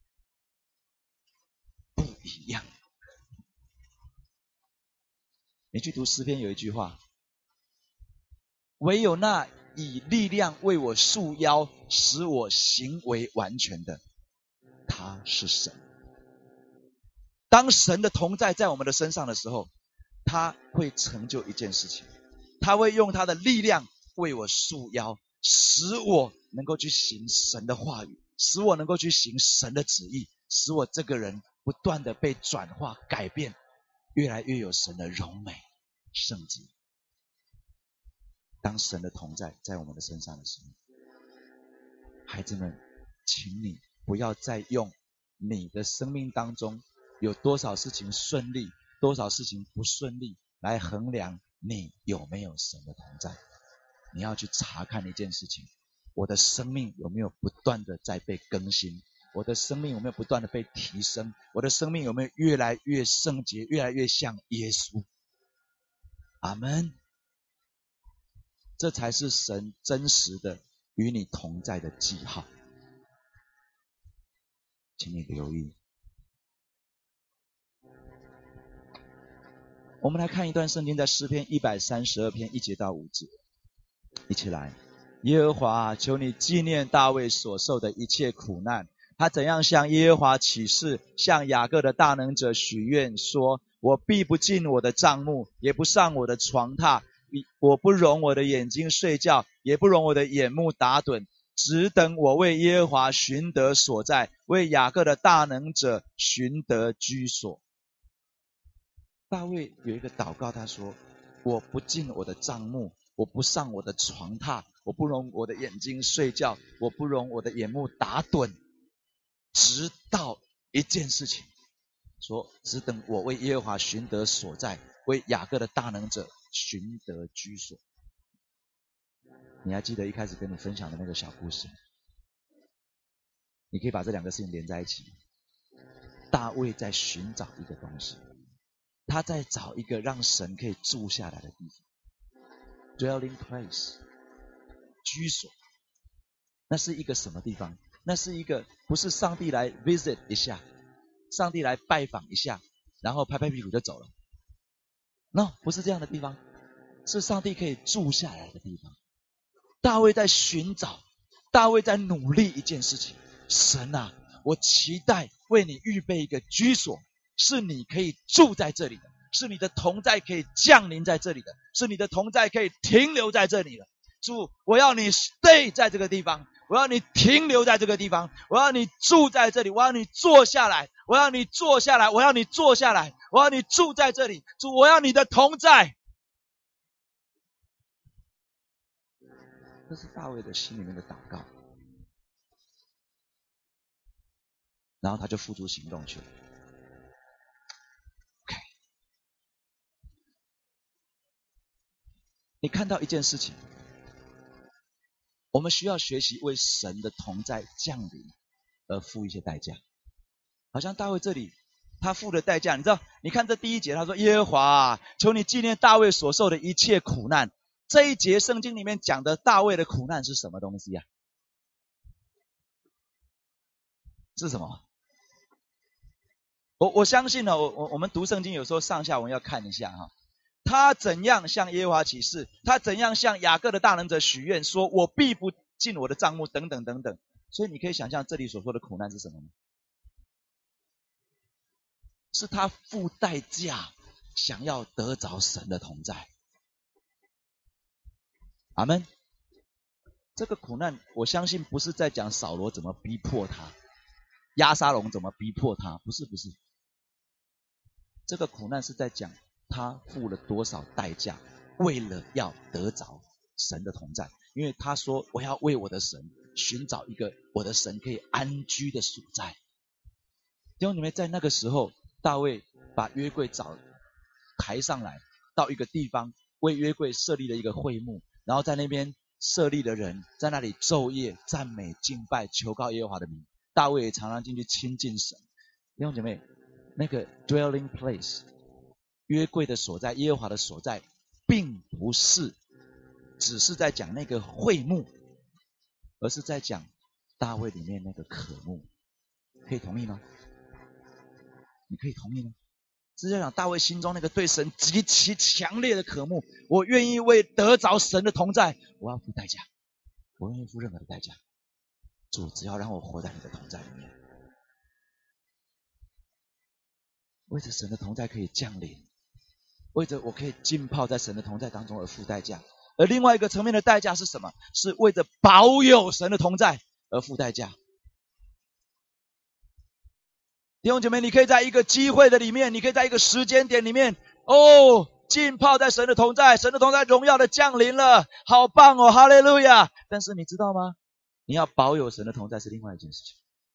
不一样。你去读诗篇有一句话，唯有那以力量为我束腰，使我行为完全的，他是神。当神的同在在我们的身上的时候，他会成就一件事情，他会用他的力量为我束腰，使我能够去行神的话语，使我能够去行神的旨意，使我这个人不断的被转化改变， 越来越有神的荣美圣洁。当神的同在在我们的身上的时候，孩子们，请你不要再用你的生命当中有多少事情顺利，多少事情不顺利来衡量你有没有神的同在。你要去查看一件事情，我的生命有没有不断的在被更新，我的生命有没有不断的被提升，我的生命有没有越来越圣洁，越来越像耶稣。阿们。这才是神真实的与你同在的记号，请你留意。我们来看一段圣经，在诗篇一百三十二篇一节到五节，一起来。耶和华，求你纪念大卫所受的一切苦难，他怎样向耶和华起誓，向雅各的大能者许愿说，我必不进我的帐幕，也不上我的床榻，我不容我的眼睛睡觉，也不容我的眼目打盹，只等我为耶和华寻得所在，为雅各的大能者寻得居所。大卫有一个祷告，他说，我不进我的帐幕，我不上我的床榻，我不容我的眼睛睡觉，我不容我的眼目打盹，直到一件事情，说只等我为耶和华寻得所在，为雅各的大能者寻得居所。你还记得一开始跟你分享的那个小故事？你可以把这两个事情连在一起。大卫在寻找一个东西，他在找一个让神可以住下来的地方， dwelling place， 居所。那是一个什么地方？那是一个不是上帝来 visit 一下，上帝来拜访一下，然后拍拍屁股就走了。No， 不是这样的地方，是上帝可以住下来的地方。大卫在寻找，大卫在努力一件事情。神啊，我期待为你预备一个居所，是你可以住在这里的，是你的同在可以降临在这里的，是你的同在可以停留在这里的。主，我要你 stay 在这个地方，我要你停留在这个地方，我要你住在这里，我要你坐下来，我要你坐下来，我要你坐下来，我要你住在这里。主，我要你的同在。这是大卫的心里面的祷告，然后他就付诸行动去了。OK， 你看到一件事情，我们需要学习为神的同在降临而付一些代价。好像大卫这里他付的代价，你知道，你看这第一节他说，耶和华啊，求你纪念大卫所受的一切苦难。这一节圣经里面讲的大卫的苦难是什么东西啊？是什么？我我相信呢，我我我们读圣经有时候上下文要看一下哈。他怎样向耶和华起誓，他怎样向雅各的大能者许愿，说我必不进我的帐幕，等等等等。所以你可以想象这里所说的苦难是什么呢？是他付代价想要得着神的同在。阿们。这个苦难我相信不是在讲扫罗怎么逼迫他，押沙龙怎么逼迫他，不是不是。这个苦难是在讲他付了多少代价，为了要得着神的同在。因为他说，我要为我的神寻找一个我的神可以安居的所在。弟兄姊妹，在那个时候，大卫把约柜找抬上来，到一个地方，为约柜设立了一个会幕，然后在那边设立的人在那里昼夜赞美敬拜，求告耶和华的名。大卫也常常进去亲近神。弟兄姐妹，那个 dwelling place， 约柜的所在，耶和华的所在，并不是只是在讲那个会幕，而是在讲大卫里面那个渴慕。可以同意吗？你可以同意吗？是在讲大卫心中那个对神极其强烈的渴慕，我愿意为得着神的同在，我要付代价，我愿意付任何的代价。主，只要让我活在你的同在里面，为着神的同在可以降临，为着我可以浸泡在神的同在当中而付代价。而另外一个层面的代价是什么？是为着保有神的同在而付代价。 弟兄姐妹，你可以在一个机会的里面，你可以在一个时间点里面，哦，浸泡在神的同在，神的同在荣耀的降临了，好棒哦，哈利路亚！但是你知道吗？你要保有神的同在是另外一件事情。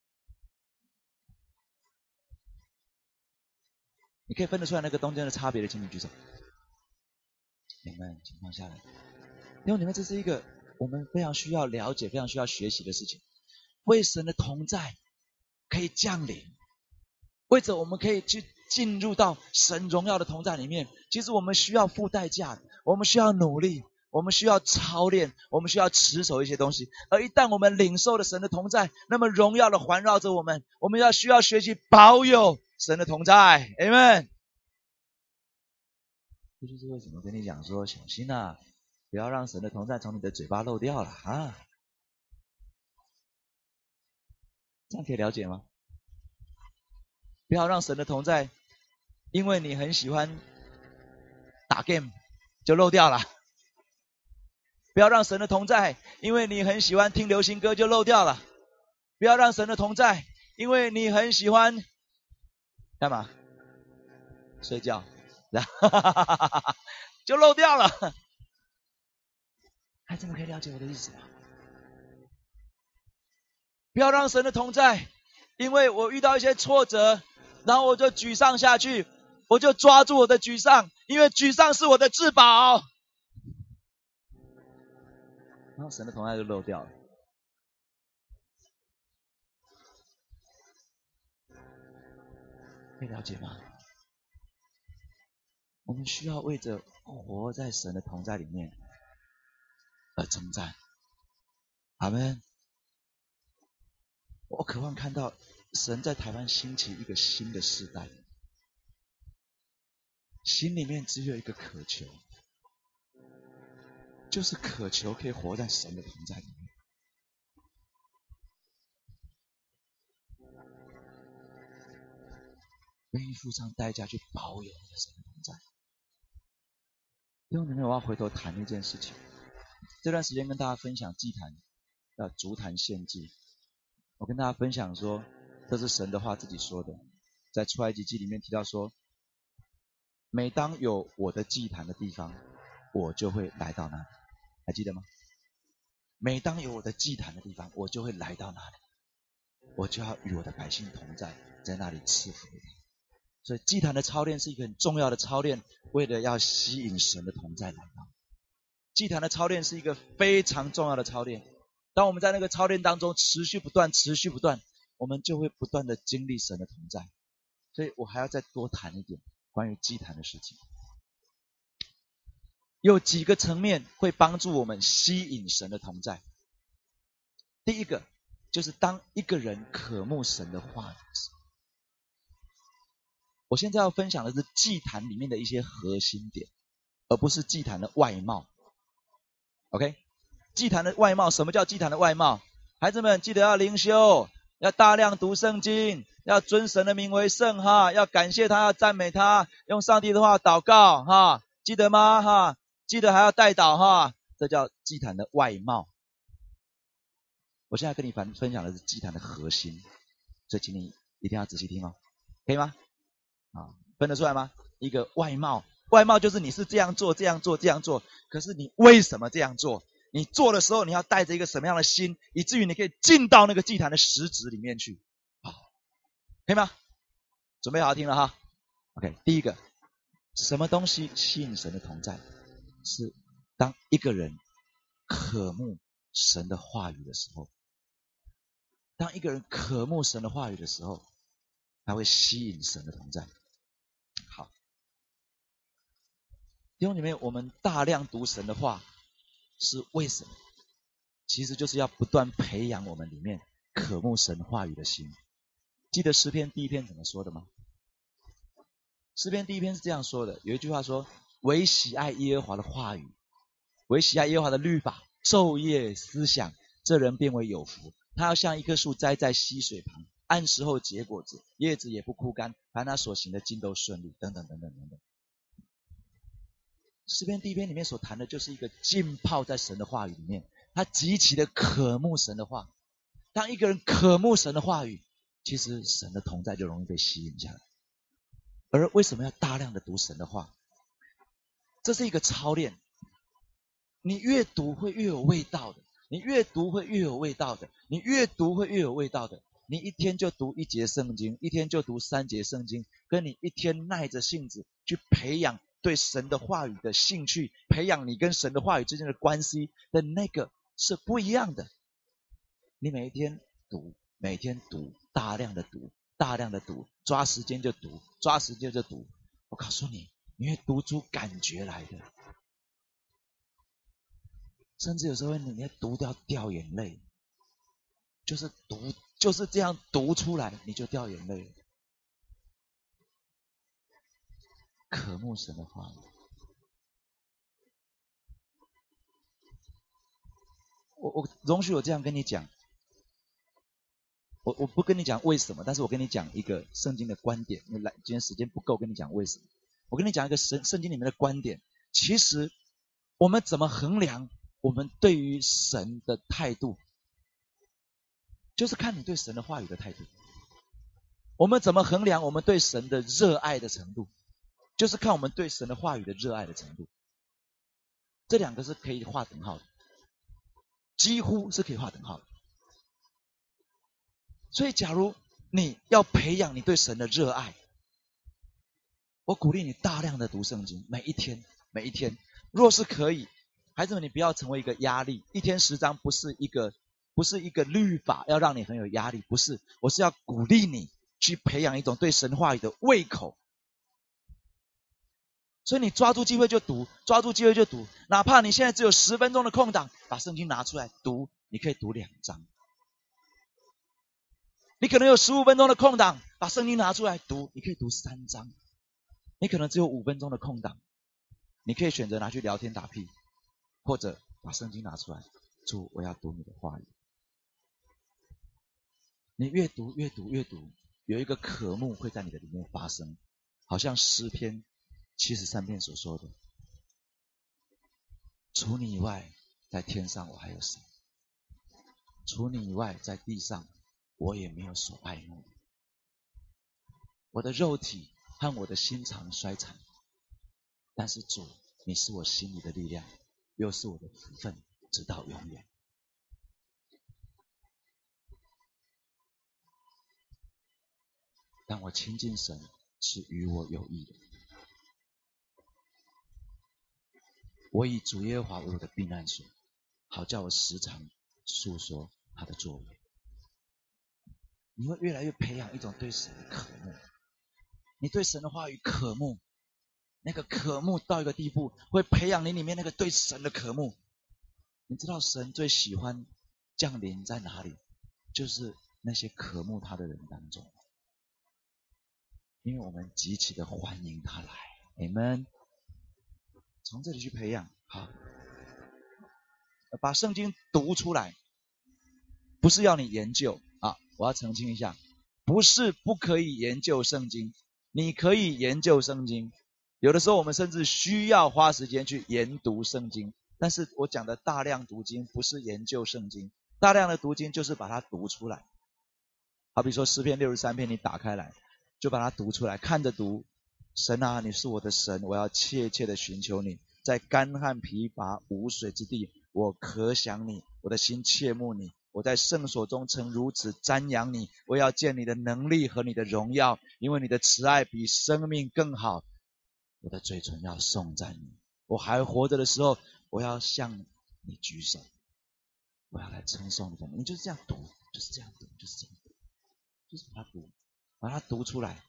你可以分得出来那个中间的差别的，请你举手。你们请放下来。弟兄姐妹，这是一个我们非常需要了解、非常需要学习的事情。为神的同在可以降临，为着我们可以去进入到神荣耀的同在里面，其实我们需要付代价，我们需要努力，我们需要操练，我们需要持守一些东西。而一旦我们领受了神的同在，那么荣耀的环绕着我们，我们要需要学习保有神的同在。 Amen。 这就是为什么跟你讲说，小心啊，不要让神的同在从你的嘴巴漏掉了啊！这样可以了解吗？不要让神的同在因为你很喜欢打 game 就漏掉了，不要让神的同在因为你很喜欢听流行歌就漏掉了，不要让神的同在因为你很喜欢干嘛？睡觉就漏掉了。还真的可以了解我的意思吗？不要让神的同在因为我遇到一些挫折，然后我就沮丧下去，我就抓住我的沮丧，因为沮丧是我的至宝，然后神的同在就漏掉了。可以了解吗？我们需要为着活在神的同在里面而征战。阿们。我渴望看到神在台湾兴起一个新的世代，心里面只有一个渴求，就是渴求可以活在神的同在里面。愿意付上代价去保有那个神的同在。弟兄姊妹，我要回头谈一件事情。这段时间跟大家分享祭坛要足坛献祭，我跟大家分享说，这是神的话自己说的，在出埃及记里面提到说，每当有我的祭坛的地方，我就会来到那里，还记得吗？每当有我的祭坛的地方，我就会来到那里，我就要与我的百姓同在，在那里赐福给他。所以祭坛的操练是一个很重要的操练，为了要吸引神的同在来到。祭坛的操练是一个非常重要的操练，当我们在那个操练当中持续不断持续不断，我们就会不断的经历神的同在。所以我还要再多谈一点关于祭坛的事情。有几个层面会帮助我们吸引神的同在。第一个就是当一个人渴慕神的话语的时候。我现在要分享的是祭坛里面的一些核心点，而不是祭坛的外貌。 OK， 祭坛的外貌，什么叫祭坛的外貌？孩子们记得要灵修，要大量读圣经，要尊神的名为圣哈，要感谢他，要赞美他，用上帝的话祷告哈，记得吗哈？记得还要代祷哈，这叫祭坛的外貌。我现在跟你分享的是祭坛的核心，所以请你一定要仔细听哦，可以吗？啊，分得出来吗？一个外貌，外貌就是你是这样做这样做这样做，可是你为什么这样做？你做的时候你要带着一个什么样的心，以至于你可以进到那个祭坛的实质里面去，好，可以吗？准备好听了哈。 OK， 第一个，什么东西吸引神的同在？是当一个人渴慕神的话语的时候，当一个人渴慕神的话语的时候，他会吸引神的同在。好，弟兄姐妹，我们大量读神的话是为什么？其实就是要不断培养我们里面渴慕神话语的心。记得诗篇第一篇怎么说的吗？诗篇第一篇是这样说的，有一句话说，唯喜爱耶和华的话语，唯喜爱耶和华的律法，昼夜思想，这人便为有福。他要像一棵树栽在溪水旁，按时候结果子，叶子也不枯干，凡他所行的尽都顺利，等等等等等等。诗篇第一篇里面所谈的就是一个浸泡在神的话语里面，他极其的渴慕神的话。当一个人渴慕神的话语， 其实神的同在就容易被吸引下来。而为什么要大量的读神的话？这是一个操练，你越读会越有味道的，你越读会越有味道的，你越读会越有味道的。你一天就读一节圣经，一天就读三节圣经，跟你一天耐着性子去培养对神的话语的兴趣，培养你跟神的话语之间的关系的那个是不一样的。你每一天读，每天读，大量的读，大量的读，抓时间就读，抓时间就读。我告诉你，你会读出感觉来的，甚至有时候你会读掉掉眼泪，就是读就是这样读出来，你就掉眼泪了。渴慕神的话，我我容许我这样跟你讲，我我不跟你讲为什么，但是我跟你讲一个圣经的观点。因为来今天时间不够跟你讲为什么，我跟你讲一个圣圣经里面的观点。其实我们怎么衡量我们对于神的态度，就是看你对神的话语的态度。我们怎么衡量我们对神的热爱的程度，就是看我们对神的话语的热爱的程度。这两个是可以划等号的，几乎是可以划等号的。所以假如你要培养你对神的热爱，我鼓励你大量的读圣经，每一天每一天。若是可以，孩子们，你不要成为一个压力。一天十章不是一个不是一个律法要让你很有压力，不是，我是要鼓励你去培养一种对神话语的胃口。所以你抓住机会就读，抓住机会就读，哪怕你现在只有十分钟的空档，把圣经拿出来读，你可以读两章。你可能有十五分钟的空档，把圣经拿出来读，你可以读三章。你可能只有五分钟的空档，你可以选择拿去聊天打屁，或者把圣经拿出来，主，我要读你的话语。你越读越读越读，有一个渴慕会在你的里面发生，好像诗篇七十三篇所说的，除你以外，在天上我还有谁？除你以外，在地上我也没有所爱慕的。我的肉体和我的心肠衰残，但是主，你是我心里的力量，又是我的福分，直到永远。但我亲近神是与我有益的。我以主耶和华为我的避难所，好叫我时常述说他的作为。你会越来越培养一种对神的渴慕，你对神的话语渴慕，那个渴慕到一个地步，会培养你里面那个对神的渴慕。你知道神最喜欢降临在哪里？就是那些渴慕他的人当中，因为我们极其的欢迎他来。Amen。从这里去培养，好，把圣经读出来，不是要你研究啊！我要澄清一下，不是不可以研究圣经，你可以研究圣经，有的时候我们甚至需要花时间去研读圣经。但是我讲的大量读经不是研究圣经，大量的读经就是把它读出来。好比说诗篇六十三篇，你打开来就把它读出来，看着读。神啊，你是我的神，我要切切的寻求你，在干旱疲乏无水之地，我渴想你，我的心切慕你，我在圣所中曾如此瞻仰你，我要见你的能力和你的荣耀，因为你的慈爱比生命更好，我的嘴唇要颂赞你，我还活着的时候，我要向你举手，我要来称颂你的名。你就是这样读，就是这样读，就是这样读，就是把它读，把它读出来。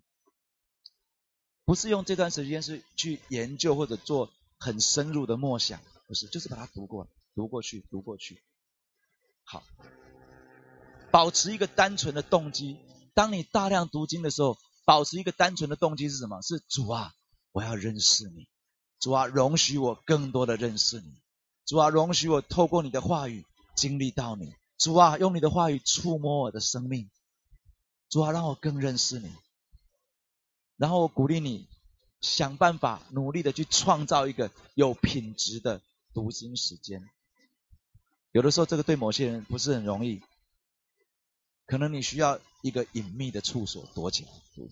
不是用这段时间是去研究或者做很深入的默想，不是，就是把它读过，读过去，读过去。好，保持一个单纯的动机。当你大量读经的时候，保持一个单纯的动机是什么？是主啊，我要认识你。主啊，容许我更多的认识你。主啊，容许我透过你的话语经历到你。主啊，用你的话语触摸我的生命。主啊，让我更认识你。然后我鼓励你想办法努力的去创造一个有品质的读经时间。有的时候这个对某些人不是很容易， 可能你需要一个隐秘的处所躲起来读，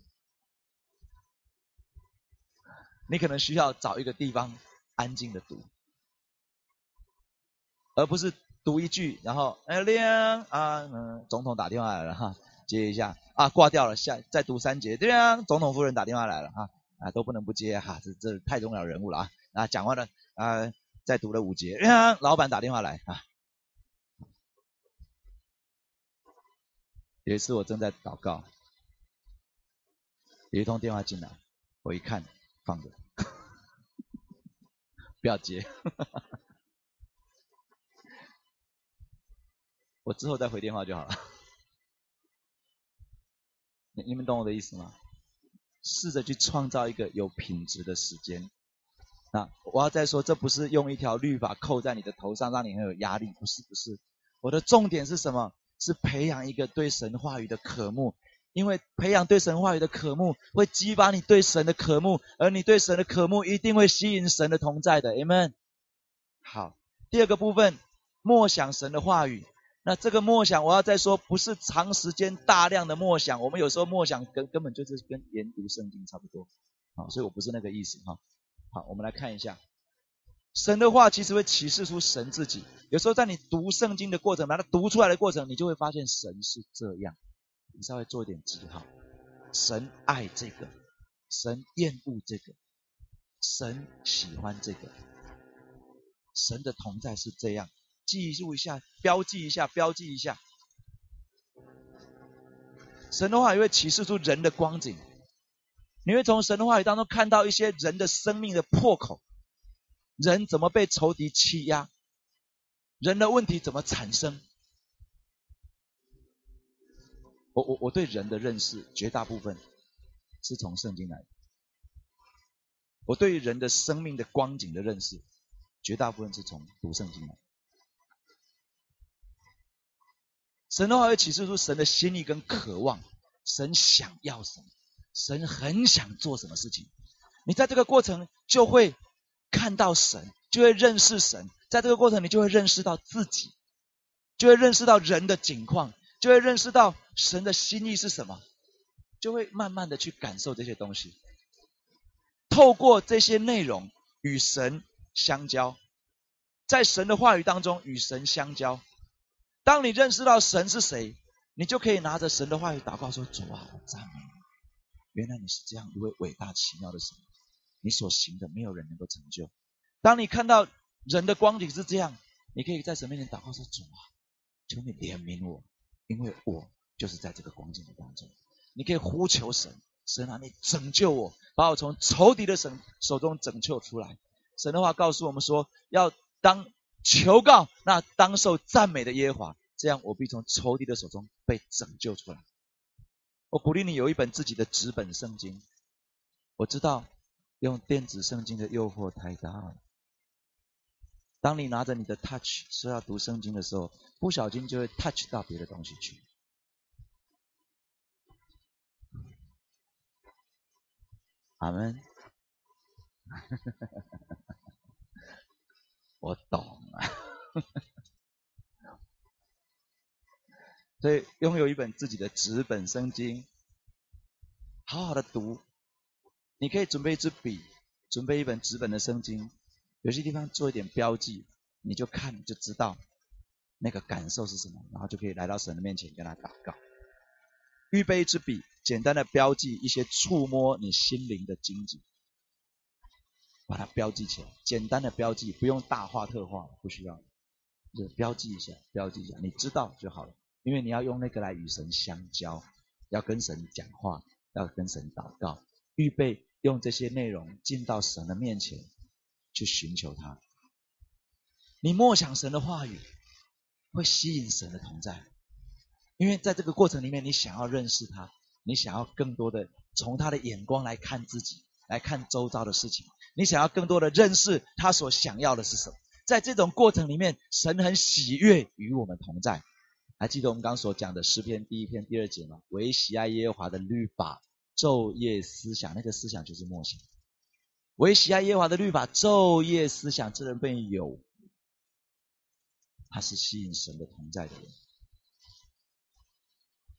你可能需要找一个地方安静的读，而不是读一句，然后哎亮啊，嗯，总统打电话来了哈，接一下啊，挂掉了，下再读三节，亮，总统夫人打电话来了哈，啊都不能不接哈，这这太重要的人物了啊，啊讲话了啊，再读了五节，亮，老板打电话来啊。有一次我正在祷告，有一通电话进来，我一看放着，不要接，我之后再回电话就好了。你你们懂我的意思吗？试着去创造一个有品质的时间。那我要再说，这不是用一条律法扣在你的头上，让你很有压力，不是不是。我的重点是什么？是培养一个对神话语的渴慕，因为培养对神话语的渴慕，会激发你对神的渴慕，而你对神的渴慕一定会吸引神的同在的 ，Amen。好，第二个部分，默想神的话语。那这个默想，我要再说，不是长时间大量的默想，我们有时候默想根根本就是跟研读圣经差不多，好，所以我不是那个意思哈。好，我们来看一下。神的话其实会启示出神自己，有时候在你读圣经的过程，把它读出来的过程，你就会发现神是这样。你稍微做一点记号，神爱这个，神厌恶这个，神喜欢这个，神的同在是这样，记录一下，标记一下，标记一下。神的话也会启示出人的光景，你会从神的话语当中看到一些人的生命的破口，人怎么被仇敌欺压，人的问题怎么产生。我我我对人的认识绝大部分是从圣经来的，我对于人的生命的光景的认识绝大部分是从读圣经来的。神的话会启示出神的心意跟渴望，神想要什么，神很想做什么事情，你在这个过程就会看到神，就会认识神，在这个过程你就会认识到自己，就会认识到人的境况，就会认识到神的心意是什么，就会慢慢的去感受这些东西，透过这些内容与神相交，在神的话语当中与神相交。当你认识到神是谁，你就可以拿着神的话语祷告说，主啊，我赞美你，原来你是这样一位伟大奇妙的神，你所行的没有人能够成就。当你看到人的光景是这样，你可以在神面前祷告说，主啊，求你怜悯我，因为我就是在这个光景的当中。你可以呼求神，神啊，你拯救我，把我从仇敌的神手中拯救出来。神的话告诉我们说，要当求告那当受赞美的耶和华，这样我必从仇敌的手中被拯救出来。我鼓励你有一本自己的纸本圣经，我知道用电子圣经的诱惑太大了，当你拿着你的 touch 说要读圣经的时候，不小心就会 touch 到别的东西去。阿们。我懂啊。所以拥有一本自己的纸本圣经，好好的读。你可以准备一支笔，准备一本纸本的圣经，有些地方做一点标记，你就看就知道那个感受是什么，然后就可以来到神的面前跟他祷告。预备一支笔，简单的标记一些触摸你心灵的荆棘，把它标记起来，简单的标记，不用大画特画，不需要，就标记一下，标记一下，你知道就好了。因为你要用那个来与神相交，要跟神讲话，要跟神祷告，预备用这些内容进到神的面前去寻求他。你默想神的话语，会吸引神的同在，因为在这个过程里面，你想要认识他，你想要更多的从他的眼光来看自己，来看周遭的事情，你想要更多的认识他所想要的是什么。在这种过程里面，神很喜悦与我们同在。还记得我们刚刚所讲的诗篇第一篇第二节吗？唯喜爱耶和华的律法，昼夜思想，那个思想就是默想。唯喜爱耶和华的律法，昼夜思想，这人便有，他是吸引神的同在的人。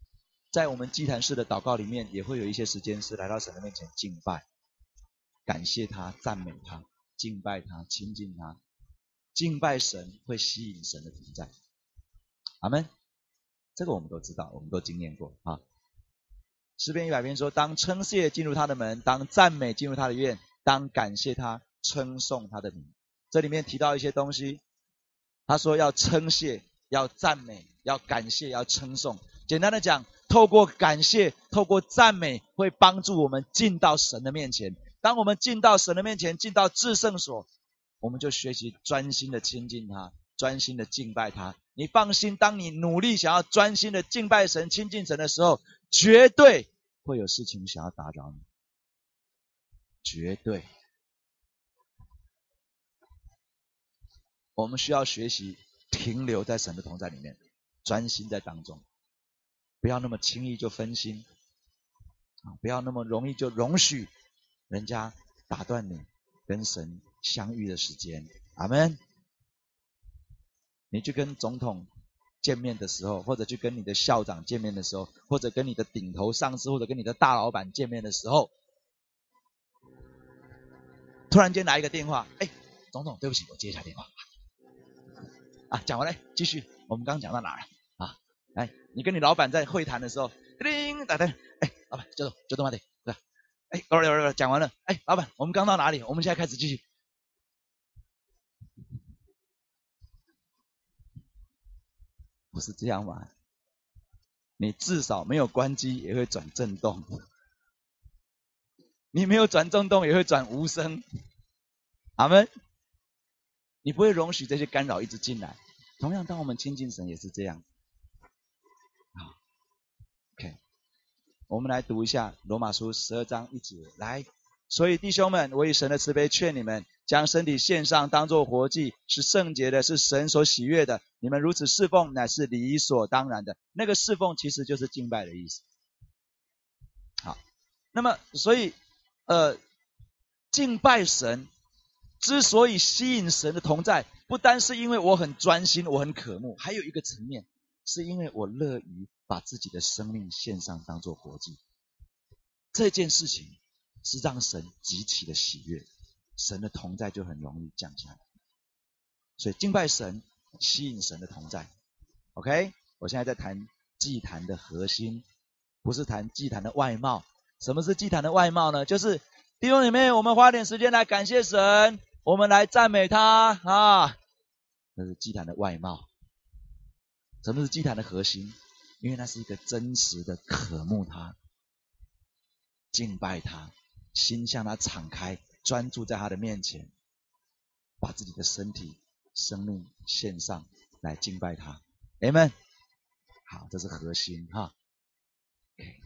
在我们祭坛式的祷告里面，也会有一些时间是来到神的面前敬拜，感谢他，赞美他，敬拜他，亲近他。敬拜神会吸引神的同在。阿们。这个我们都知道，我们都经验过啊。诗篇一百篇说，当称谢进入他的门，当赞美进入他的院，当感谢他，称颂他的名。这里面提到一些东西，他说要称谢，要赞美，要感谢，要称颂。简单的讲，透过感谢，透过赞美，会帮助我们进到神的面前。当我们进到神的面前，进到至圣所，我们就学习专心的亲近他，专心的敬拜他。你放心，当你努力想要专心的敬拜神、亲近神的时候，绝对会有事情想要打扰你，绝对。我们需要学习停留在神的同在里面，专心在当中，不要那么轻易就分心，不要那么容易就容许人家打断你跟神相遇的时间。阿们。你去跟总统见面的时候，或者去跟你的校长见面的时候，或者跟你的顶头上司，或者跟你的大老板见面的时候，突然间来一个电话，哎，总统，对不起，我接一下电话。啊，讲完了，继续，我们刚刚讲到哪了？啊，哎，你跟你老板在会谈的时候，叮打灯，哎，老板，就就动慢点，对吧？哎，够了，够了，讲完了，哎，老板，我们刚到哪里？我们现在开始继续。不是这样嘛？你至少没有关机也会转震动，你没有转震动也会转无声。阿们。你不会容许这些干扰一直进来。同样，当我们亲近神也是这样。好 ，OK， 我们来读一下罗马书十二章一节，来。所以弟兄们，我以神的慈悲劝你们，将身体献上，当作活祭，是圣洁的，是神所喜悦的。你们如此侍奉，乃是理所当然的。那个侍奉其实就是敬拜的意思。好，那么所以呃，敬拜神之所以吸引神的同在，不单是因为我很专心，我很渴慕，还有一个层面，是因为我乐于把自己的生命献上，当作活祭。这件事情是让神极其的喜悦，神的同在就很容易降下来。所以敬拜神吸引神的同在。 OK， 我现在在谈祭坛的核心，不是谈祭坛的外貌。什么是祭坛的外貌呢？就是弟兄姐妹，我们花点时间来感谢神，我们来赞美他啊，这是祭坛的外貌。什么是祭坛的核心？因为那是一个真实的渴慕他、敬拜他，心向他敞开，专注在他的面前，把自己的身体、生命献上来敬拜他。Amen。好，这是核心哈。Okay，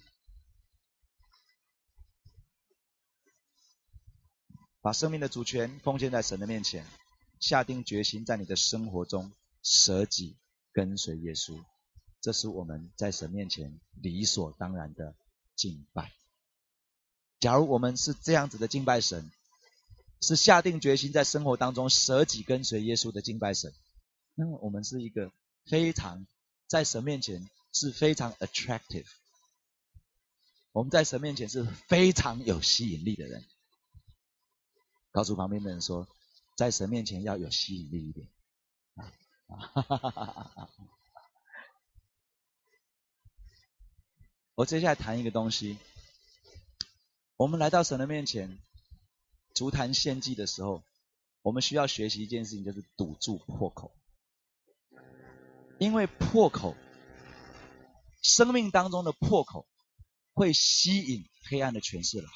把生命的主权奉献在神的面前，下定决心在你的生活中舍己跟随耶稣，这是我们在神面前理所当然的敬拜。假如我们是这样子的敬拜神，是下定决心在生活当中舍己跟随耶稣的敬拜神，那么我们是一个非常在神面前是非常 attractive， 我们在神面前是非常有吸引力的人。告诉旁边的人说，在神面前要有吸引力一点。我接下来谈一个东西，我们来到神的面前足坛献祭的时候，我们需要学习一件事情，就是堵住破口。因为破口，生命当中的破口会吸引黑暗的权势来。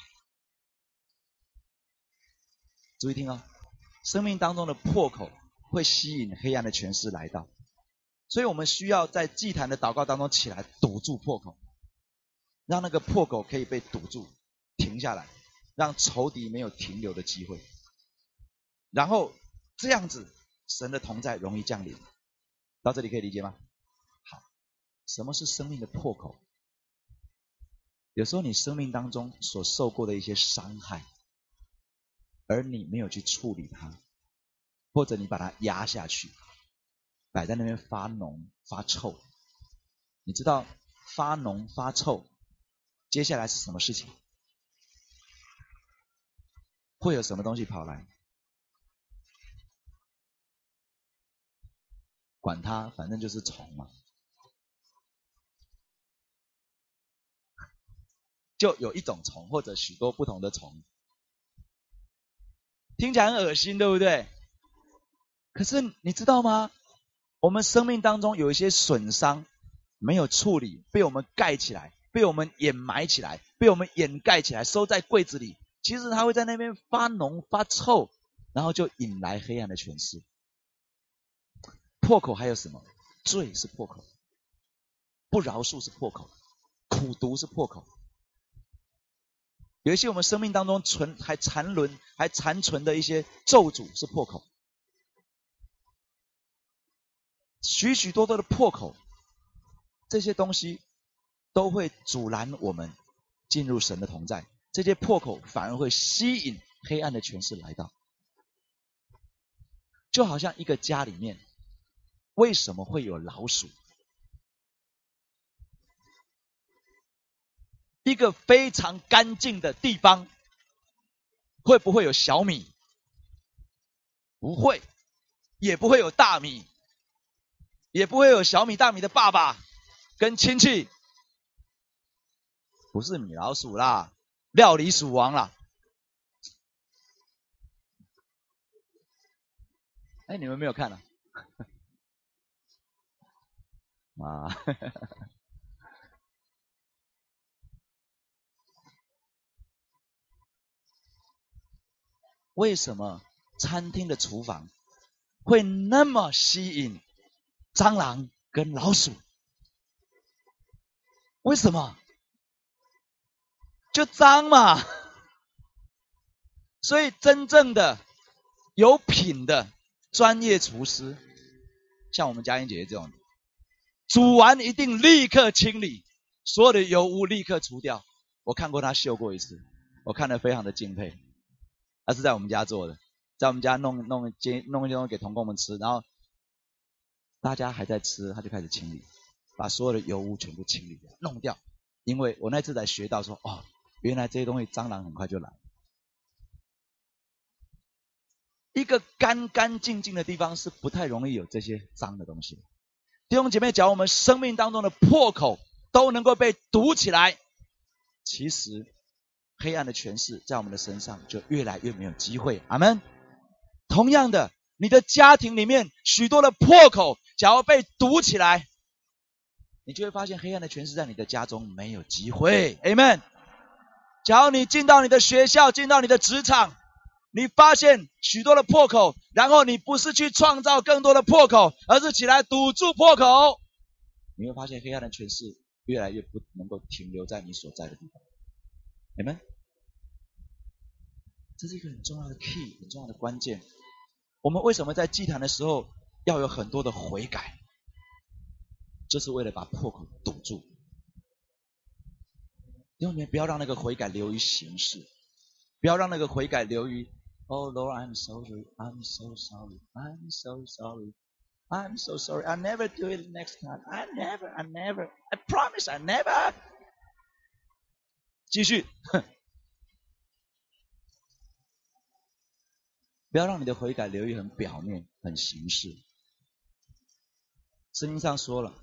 注意听哦，生命当中的破口会吸引黑暗的权势来到，所以我们需要在祭坛的祷告当中起来堵住破口，让那个破口可以被堵住，停下来，让仇敌没有停留的机会。然后这样子，神的同在容易降临。到这里可以理解吗？好，什么是生命的破口？有时候你生命当中所受过的一些伤害，而你没有去处理它，或者你把它压下去，摆在那边发脓发臭。你知道发脓发臭，接下来是什么事情？会有什么东西跑来？管它，反正就是虫嘛。就有一种虫，或者许多不同的虫，听起来很恶心，对不对？可是你知道吗？我们生命当中有一些损伤没有处理，被我们盖起来，被我们掩埋起来，被我们掩盖起来，收在柜子里。其实它会在那边发脓发臭，然后就引来黑暗的权势。破口还有什么？罪是破口，不饶恕是破口，苦毒是破口。有一些我们生命当中存还残轮还残存的一些咒诅是破口，许许多多的破口，这些东西都会阻拦我们进入神的同在。这些破口反而会吸引黑暗的权势来到。就好像一个家里面为什么会有老鼠？一个非常干净的地方会不会有小米？不会，也不会有大米，也不会有小米大米的爸爸跟亲戚，不是米老鼠啦，料理鼠王啦。哎，你们没有看啊？啊，为什么餐厅的厨房会那么吸引蟑螂跟老鼠？为什么？就脏嘛。所以真正的有品的专业厨师，像我们嘉音姐姐这种，煮完一定立刻清理，所有的油污立刻除掉。我看过她秀过一次，我看得非常的敬佩。她是在我们家做的，在我们家弄弄接弄一些东西给同工们吃，然后大家还在吃，她就开始清理，把所有的油污全部清理掉，弄掉。因为我那次才学到说，哦，原来这些东西蟑螂很快就来。一个干干净净的地方是不太容易有这些脏的东西。弟兄姐妹，假如我们生命当中的破口都能够被堵起来，其实黑暗的权势在我们的身上就越来越没有机会。阿们。同样的，你的家庭里面许多的破口假如被堵起来，你就会发现黑暗的权势在你的家中没有机会。阿们。假如你进到你的学校，进到你的职场，你发现许多的破口，然后你不是去创造更多的破口，而是起来堵住破口，你会发现黑暗的权势越来越不能够停留在你所在的地方。Amen。这是一个很重要的 key， 很重要的关键。我们为什么在祭坛的时候要有很多的悔改？就是为了把破口堵住。因为你们不要让那个悔改流于形式，不要让那个悔改流于 Oh Lord, I'm sorry, I'm so sorry, I'm so sorry, I'm so sorry, I'll never do it next time, I never, I never, I promise I never。 继续不要让你的悔改流于很表面很形式。圣经上说了，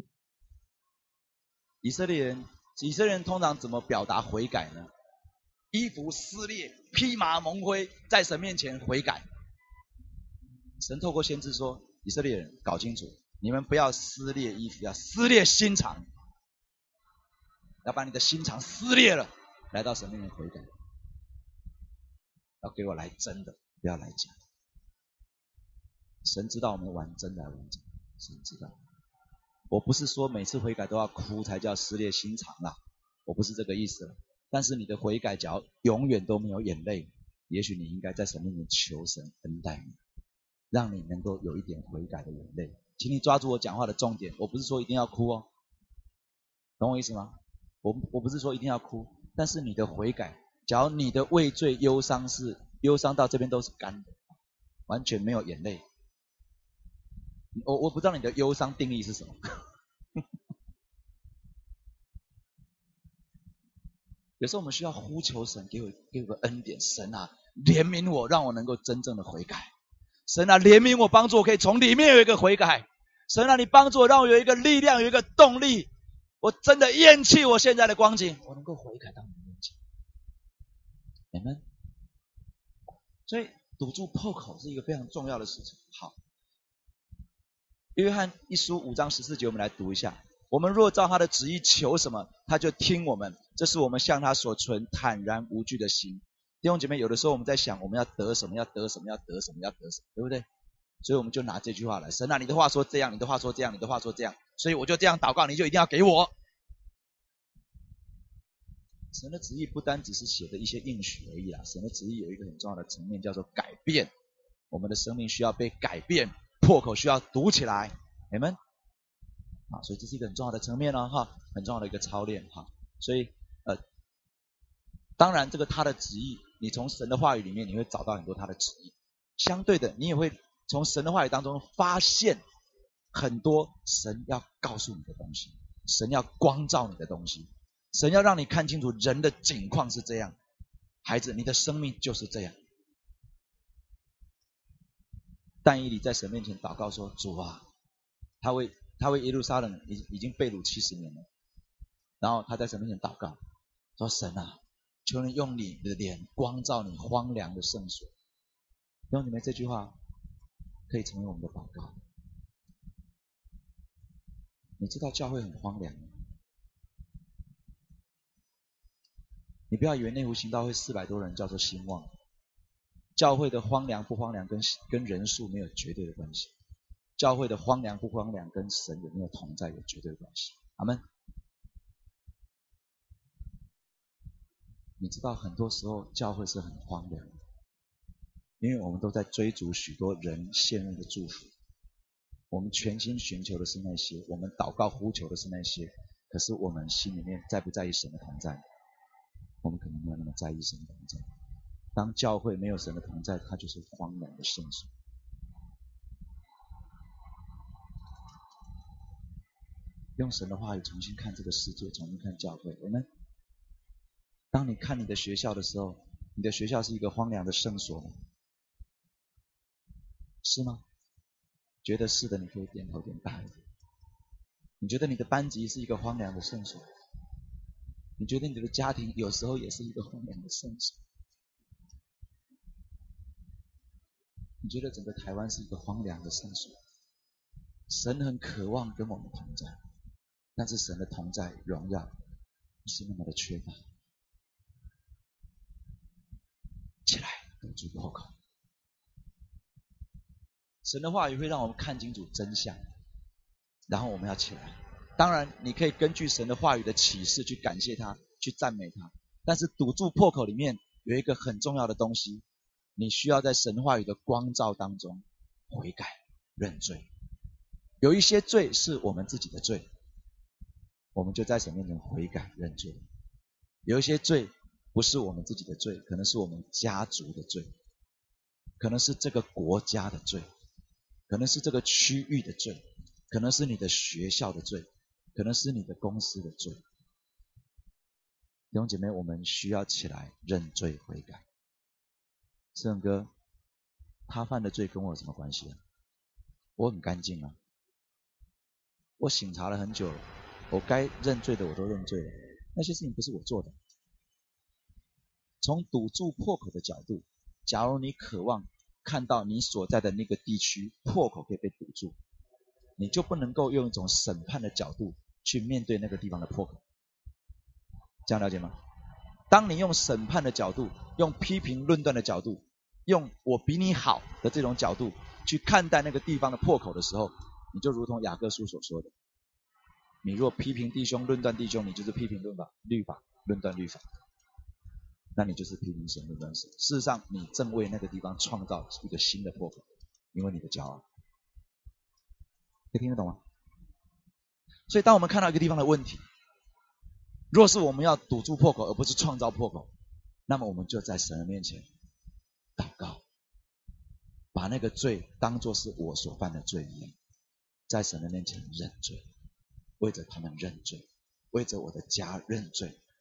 以色列人以色列人通常怎么表达悔改呢？衣服撕裂，披麻蒙灰，在神面前悔改。神透过先知说，以色列人搞清楚，你们不要撕裂衣服，要撕裂心肠，要把你的心肠撕裂了，来到神面前悔改，要给我来真的，不要来假。神知道我们玩真的还玩假，神知道。我不是说每次悔改都要哭才叫撕裂心肠啦，我不是这个意思了。但是你的悔改只要永远都没有眼泪，也许你应该在神面前求神恩待你，让你能够有一点悔改的眼泪。请你抓住我讲话的重点，我不是说一定要哭哦，懂我意思吗？我我不是说一定要哭，但是你的悔改，假如你的畏罪忧伤是忧伤到这边都是干的，完全没有眼泪，我我不知道你的忧伤定义是什么有时候我们需要呼求神给我给我个恩典，神啊，怜悯我，让我能够真正的悔改。神啊，怜悯我，帮助我可以从里面有一个悔改。神啊，你帮助我，让我有一个力量，有一个动力。我真的厌弃我现在的光景，我能够悔改到你的面前。Amen。所以堵住破口是一个非常重要的事情。好，约翰一书五章十四节，我们来读一下。我们若照他的旨意求什么，他就听我们。这是我们向他所存坦然无惧的心。弟兄姐妹，有的时候我们在想，我们要得什么，要得什么，要得什么，要得什么，对不对？所以我们就拿这句话来，神啊，你的话说这样，你的话说这样，你的话说这样，所以我就这样祷告，你就一定要给我。神的旨意不单只是写的一些应许而已啦，神的旨意有一个很重要的层面，叫做改变。我们的生命需要被改变，破口需要堵起来。Amen。啊，所以这是一个很重要的层面哦，哈，很重要的一个操练哈。所以呃，当然这个他的旨意，你从神的话语里面你会找到很多他的旨意。相对的，你也会从神的话语当中发现很多神要告诉你的东西，神要光照你的东西，神要让你看清楚人的境况是这样。孩子，你的生命就是这样。但以理在神面前祷告说，主啊，他为他为耶路撒冷已已经被掳七十年了，然后他在神面前祷告说，神啊，求你用你的脸光照你荒凉的圣所。用你们这句话可以成为我们的祷告。你知道教会很荒凉吗？你不要以为内湖行道会四百多人叫做兴旺，教会的荒凉不荒凉跟跟人数没有绝对的关系，教会的荒凉不荒凉跟神有没有同在有绝对的关系。阿们。你知道很多时候教会是很荒凉的，因为我们都在追逐许多人现任的祝福，我们全心寻求的是那些，我们祷告呼求的是那些，可是我们心里面在不在意神的同在？我们可能没有那么在意神的同在。当教会没有神的同在，它就是荒凉的圣所。用神的话语重新看这个世界，重新看教会。我们当你看你的学校的时候，你的学校是一个荒凉的圣所吗？是吗？觉得是的，你可以点头点大一点。你觉得你的班级是一个荒凉的圣所？你觉得你的家庭有时候也是一个荒凉的圣所？你觉得整个台湾是一个荒凉的圣所？神很渴望跟我们同在，但是神的同在荣耀不是那么的缺乏。起来，堵住破口。神的话语会让我们看清楚真相，然后我们要起来。当然你可以根据神的话语的启示去感谢他，去赞美他，但是堵住破口里面有一个很重要的东西，你需要在神话语的光照当中悔改认罪。有一些罪是我们自己的罪，我们就在神面前悔改认罪。有一些罪不是我们自己的罪，可能是我们家族的罪，可能是这个国家的罪，可能是这个区域的罪，可能是你的学校的罪，可能是你的公司的罪。弟兄姐妹，我们需要起来认罪悔改。圣哥，他犯的罪跟我有什么关系啊？我很干净啊，我省察了很久了，我该认罪的我都认罪了，那些事情不是我做的。从堵住破口的角度，假如你渴望看到你所在的那个地区破口可以被堵住，你就不能够用一种审判的角度去面对那个地方的破口。这样了解吗？当你用审判的角度，用批评论断的角度，用我比你好的这种角度去看待那个地方的破口的时候，你就如同雅各书所说的，你若批评弟兄论断弟兄，你就是批评论法律法论断律法，那你就是批评神论断神。事实上你正为那个地方创造一个新的破口，因为你的骄傲。可以听得懂吗？所以当我们看到一个地方的问题，若是我们要堵住破口而不是创造破口，那么我们就在神的面前祷告，把那个罪当作是我所犯的罪一样，在神的面前认罪，为着他们认罪，为着我的家认罪，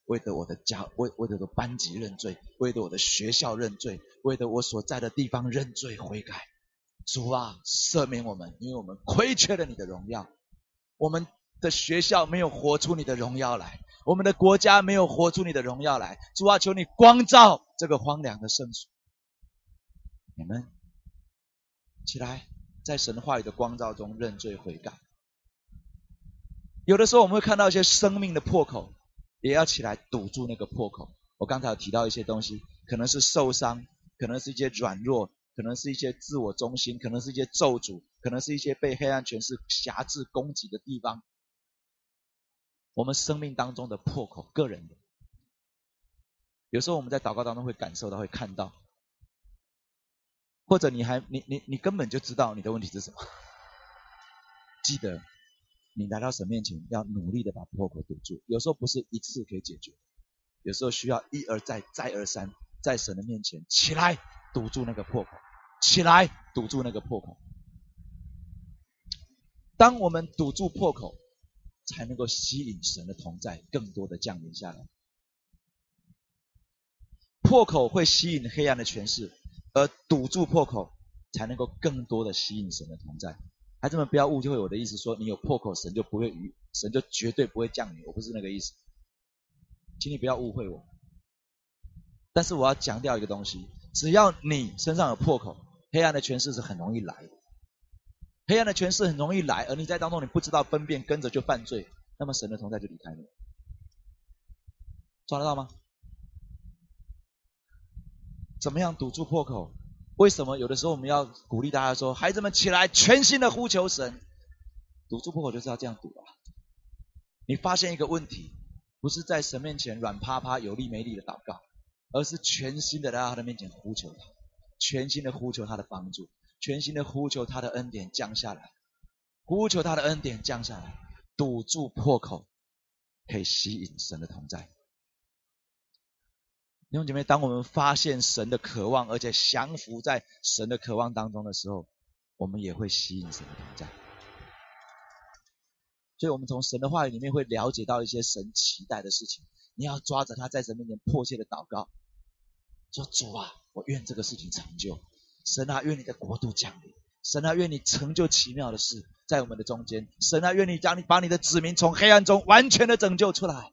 为了我的家，为为了我的班级认罪，为了我的学校认罪，为了我所在的地方认罪悔改。主啊，赦免我们，因为我们亏缺了你的荣耀，我们的学校没有活出你的荣耀来，我们的国家没有活出你的荣耀来。主啊，求你光照这个荒凉的圣所。你们起来，在神话语的光照中认罪悔改。有的时候我们会看到一些生命的破口，也要起来堵住那个破口。我刚才有提到一些东西，可能是受伤，可能是一些软弱，可能是一些自我中心，可能是一些咒诅，可能是一些被黑暗权势辖制攻击的地方。我们生命当中的破口，个人的，有时候我们在祷告当中会感受到，会看到，或者你还你你你根本就知道你的问题是什么。记得你来到神面前，要努力的把破口堵住。有时候不是一次可以解决，有时候需要一而再再而三，在神的面前起来堵住那个破口，起来堵住那个破口。当我们堵住破口，才能够吸引神的同在更多的降临下来。破口会吸引黑暗的权势，而堵住破口才能够更多的吸引神的同在。孩子们不要误会我的意思，说你有破口，神就不会与神就绝对不会降临，我不是那个意思，请你不要误会我。但是我要强调一个东西，只要你身上有破口，黑暗的权势是很容易来的。黑暗的权势很容易来，而你在当中你不知道分辨，跟着就犯罪，那么神的同在就离开你。抓得到吗？怎么样堵住破口？为什么有的时候我们要鼓励大家说，孩子们起来，全心的呼求神。堵住破口就是要这样堵啊！你发现一个问题，不是在神面前软趴趴有力没力的祷告，而是全心的来到他的面前呼求他，全心的呼求他的帮助，全心的呼求他的恩典降下来，呼求他的恩典降下来，堵住破口，可以吸引神的同在。弟兄姐妹，当我们发现神的渴望，而且降服在神的渴望当中的时候，我们也会吸引神的同在。所以我们从神的话语里面会了解到一些神期待的事情，你要抓着他在神面前迫切的祷告，说主啊，我愿这个事情成就，神啊，愿你的国度降临，神啊，愿你成就奇妙的事在我们的中间，神啊，愿你将你把你的子民从黑暗中完全的拯救出来。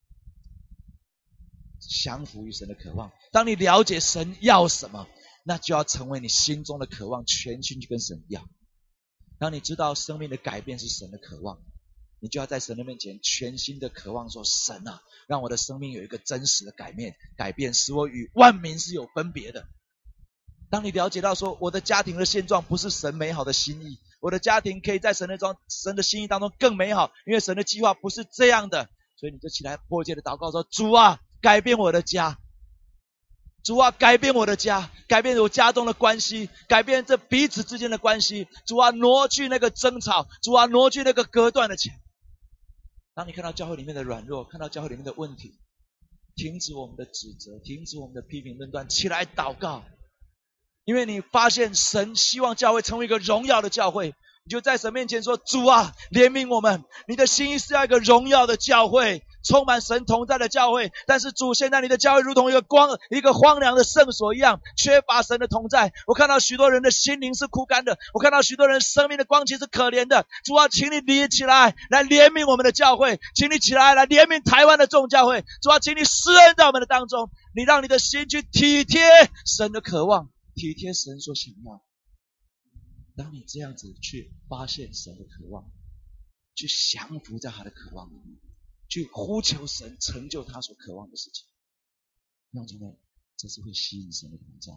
降服于神的渴望，当你了解神要什么，那就要成为你心中的渴望，全心去跟神要。当你知道生命的改变是神的渴望，你就要在神的面前全心的渴望说，神啊，让我的生命有一个真实的改变，改变使我与万民是有分别的。当你了解到说，我的家庭的现状不是神美好的心意，我的家庭可以在神的中神的心意当中更美好，因为神的计划不是这样的，所以你就起来迫切的祷告说，主啊，改变我的家，主啊，改变我的家，改变我家中的关系，改变这彼此之间的关系，主啊，挪去那个争吵，主啊，挪去那个隔断的墙。当你看到教会里面的软弱，看到教会里面的问题，停止我们的指责，停止我们的批评论断，起来祷告。因为你发现神希望教会成为一个荣耀的教会，你就在神面前说，主啊，怜悯我们，你的心意是要一个荣耀的教会，充满神同在的教会。但是主，现在你的教会如同一个光一个荒凉的圣所一样，缺乏神的同在。我看到许多人的心灵是枯干的，我看到许多人生命的光其实可怜的。主啊，请你立起来来怜悯我们的教会，请你起来来怜悯台湾的众教会。主啊，请你施恩在我们的当中，你让你的心去体贴神的渴望，体贴神所想要。当你这样子去发现神的渴望，去降服在他的渴望里面，去呼求神成就他所渴望的事情，弟兄姐妹，这是会吸引神的同在。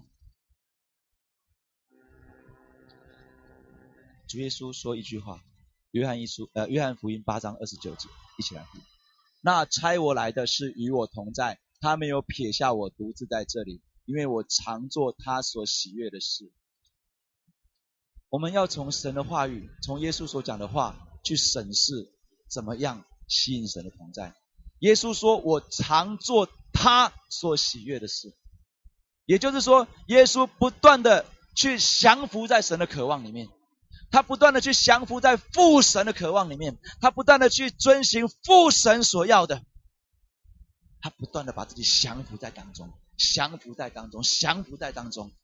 主耶稣说一句话，约翰一书呃约翰福音八章二十九节，一起来读。那差我来的是与我同在，他没有撇下我独自在这里，因为我常做他所喜悦的事。我们要从神的话语，从耶稣所讲的话去审视怎么样吸引神的同在。耶稣说，我常做他所喜悦的事，也就是说，耶稣不断的去降服在神的渴望里面，他不断的去降服在父神的渴望里面，他不断的去遵行父神所要的。 他不断的把自己降服在当中，降服在当中，降服在当中，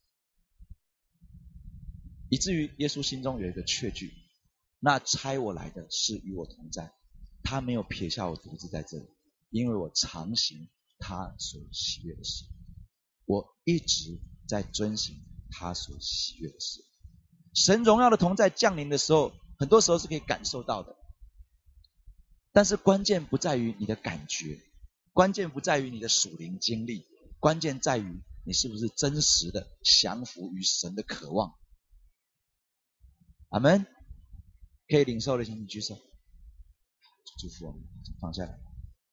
以至于耶稣心中有一个确据，那差我来的是与我同在，他没有撇下我独自在这里，因为我常行他所喜悦的事，我一直在遵行他所喜悦的事。神荣耀的同在降临的时候，很多时候是可以感受到的，但是关键不在于你的感觉，关键不在于你的属灵经历，关键在于你是不是真实的降服于神的渴望。阿们，可以领受的请你举手，祝福我们，放下来。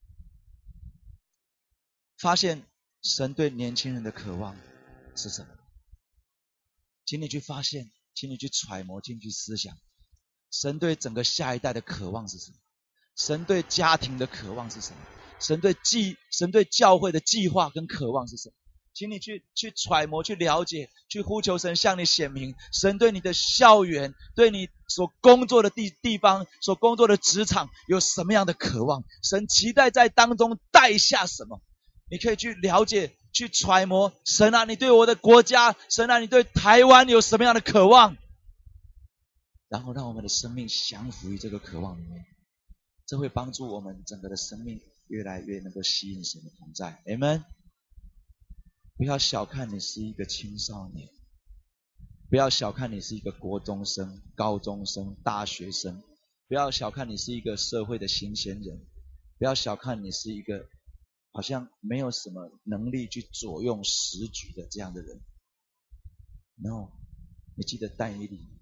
发现神对年轻人的渴望是什么？请你去发现，请你去揣摩进去思想，神对整个下一代的渴望是什么？神对家庭的渴望是什么？神对计神对教会的计划跟渴望是什么？请你去去揣摩，去了解，去呼求神向你显明，神对你的校园，对你所工作的地地方，所工作的职场有什么样的渴望？神期待在当中带下什么？你可以去了解，去揣摩，神啊，你对我的国家，神啊，你对台湾有什么样的渴望？然后让我们的生命降服于这个渴望里面，这会帮助我们整个的生命越来越能够吸引神的同在。Amen。不要小看你是一个青少年，不要小看你是一个国中生、高中生、大学生，不要小看你是一个社会的新鲜人，不要小看你是一个好像没有什么能力去左右时局的这样的人。No， 你记得但以理，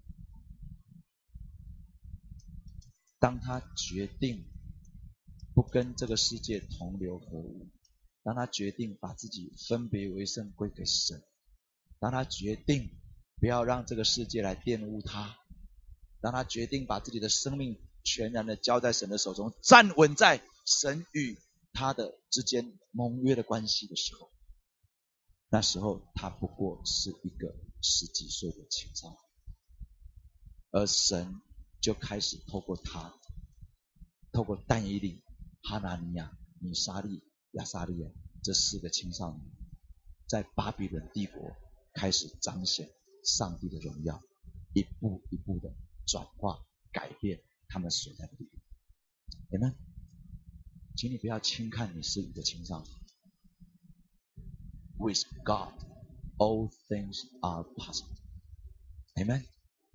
当他决定不跟这个世界同流合污，当他决定把自己分别为圣归给神，当他决定不要让这个世界来玷污他，当他决定把自己的生命全然的交在神的手中，站稳在神与他的之间盟约的关系的时候，那时候他不过是一个十几岁的青少年，而神就开始透过他，透过但以理、哈拿尼亚、米沙利、亚撒利亚这四个青少年，在巴比伦帝国开始彰显上帝的荣耀，一步一步的转化改变他们所在的地方。Amen。请你不要轻看你是一个青少年。With God, all things are possible. Amen。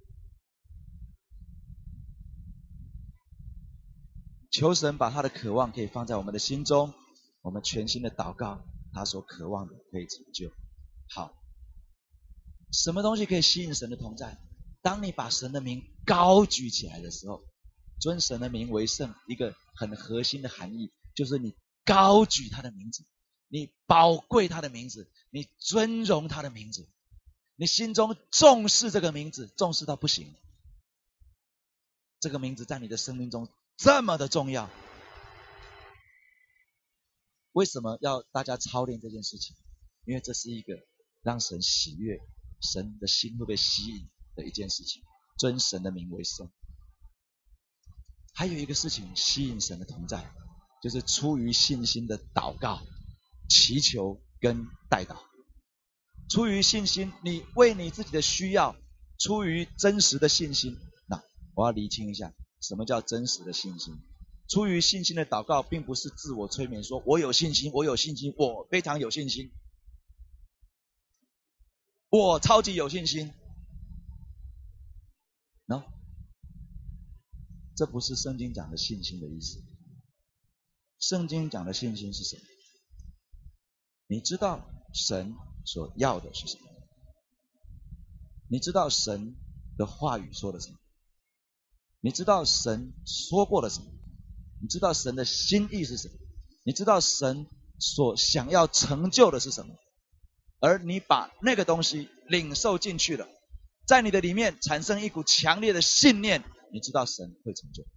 求神把他的渴望可以放在我们的心中，我们全心的祷告，他所渴望的可以成就。好，什么东西可以吸引神的同在？当你把神的名高举起来的时候，尊神的名为圣，一个很核心的含义就是你高举他的名字，你宝贵他的名字，你尊荣他的名字，你心中重视这个名字，重视到不行。这个名字在你的生命中这么的重要，为什么要大家操练这件事情？因为这是一个让神喜悦，神的心会被吸引的一件事情，尊神的名为圣。还有一个事情吸引神的同在，就是出于信心的祷告、祈求跟代祷。出于信心，你为你自己的需要，出于真实的信心。那我要厘清一下，什么叫真实的信心？出于信心的祷告，并不是自我催眠说我有信心，我有信心，我非常有信心，我超级有信心。No， 这不是圣经讲的信心的意思。圣经讲的信心是什么？你知道神所要的是什么？你知道神的话语说的什么？你知道神说过的什么？你知道神的心意是什么？你知道神所想要成就的是什么？而你把那个东西领受进去了，在你的里面产生一股强烈的信念，你知道神会成就，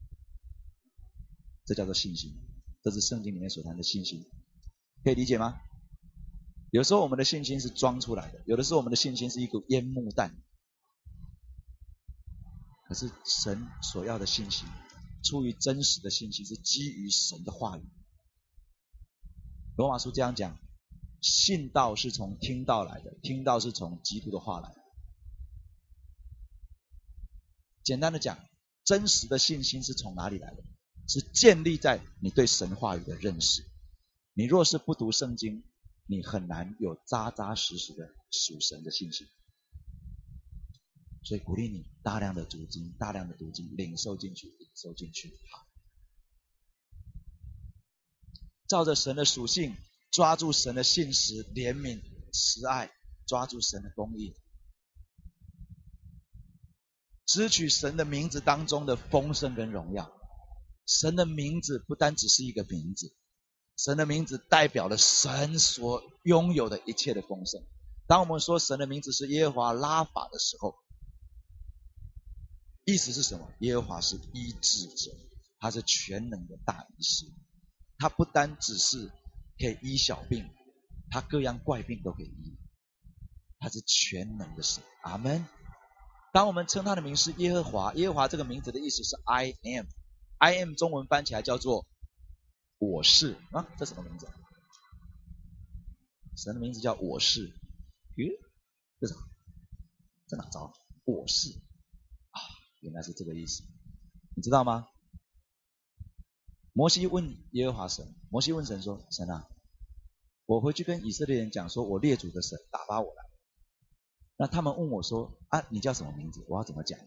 这叫做信心。这是圣经里面所谈的信心，可以理解吗？有时候我们的信心是装出来的，有的时候我们的信心是一股烟幕弹，可是神所要的信心，出于真实的信心，是基于神的话语。 罗马书这样讲，信道是从听道来的，听道是从基督的话来的。简单的讲，真实的信心是从哪里来的？是建立在你对神话语的认识。你若是不读圣经，你很难有扎扎实实的属神的信心。所以鼓励你大量的读经，大量的读经，领受进去，领受进去。好，照着神的属性，抓住神的信实、怜悯、慈爱，抓住神的公义，支取神的名字当中的丰盛跟荣耀。神的名字不单只是一个名字，神的名字代表了神所拥有的一切的丰盛。当我们说神的名字是耶和华拉法的时候，意思是什么？耶和华是医治者，他是全能的大医师，他不单只是可以医小病，他各样怪病都可以医，他是全能的神。阿们。当我们称他的名是耶和华，耶和华这个名字的意思是 I am， I am 中文翻起来叫做我是啊，这什么名字？神的名字叫我是，咦，这什么？在哪找？我是啊，原来是这个意思，你知道吗？摩西问耶和华神，摩西问神说：神啊，我回去跟以色列人讲说，我列祖的神打发我来。那他们问我说：啊，你叫什么名字？我要怎么讲？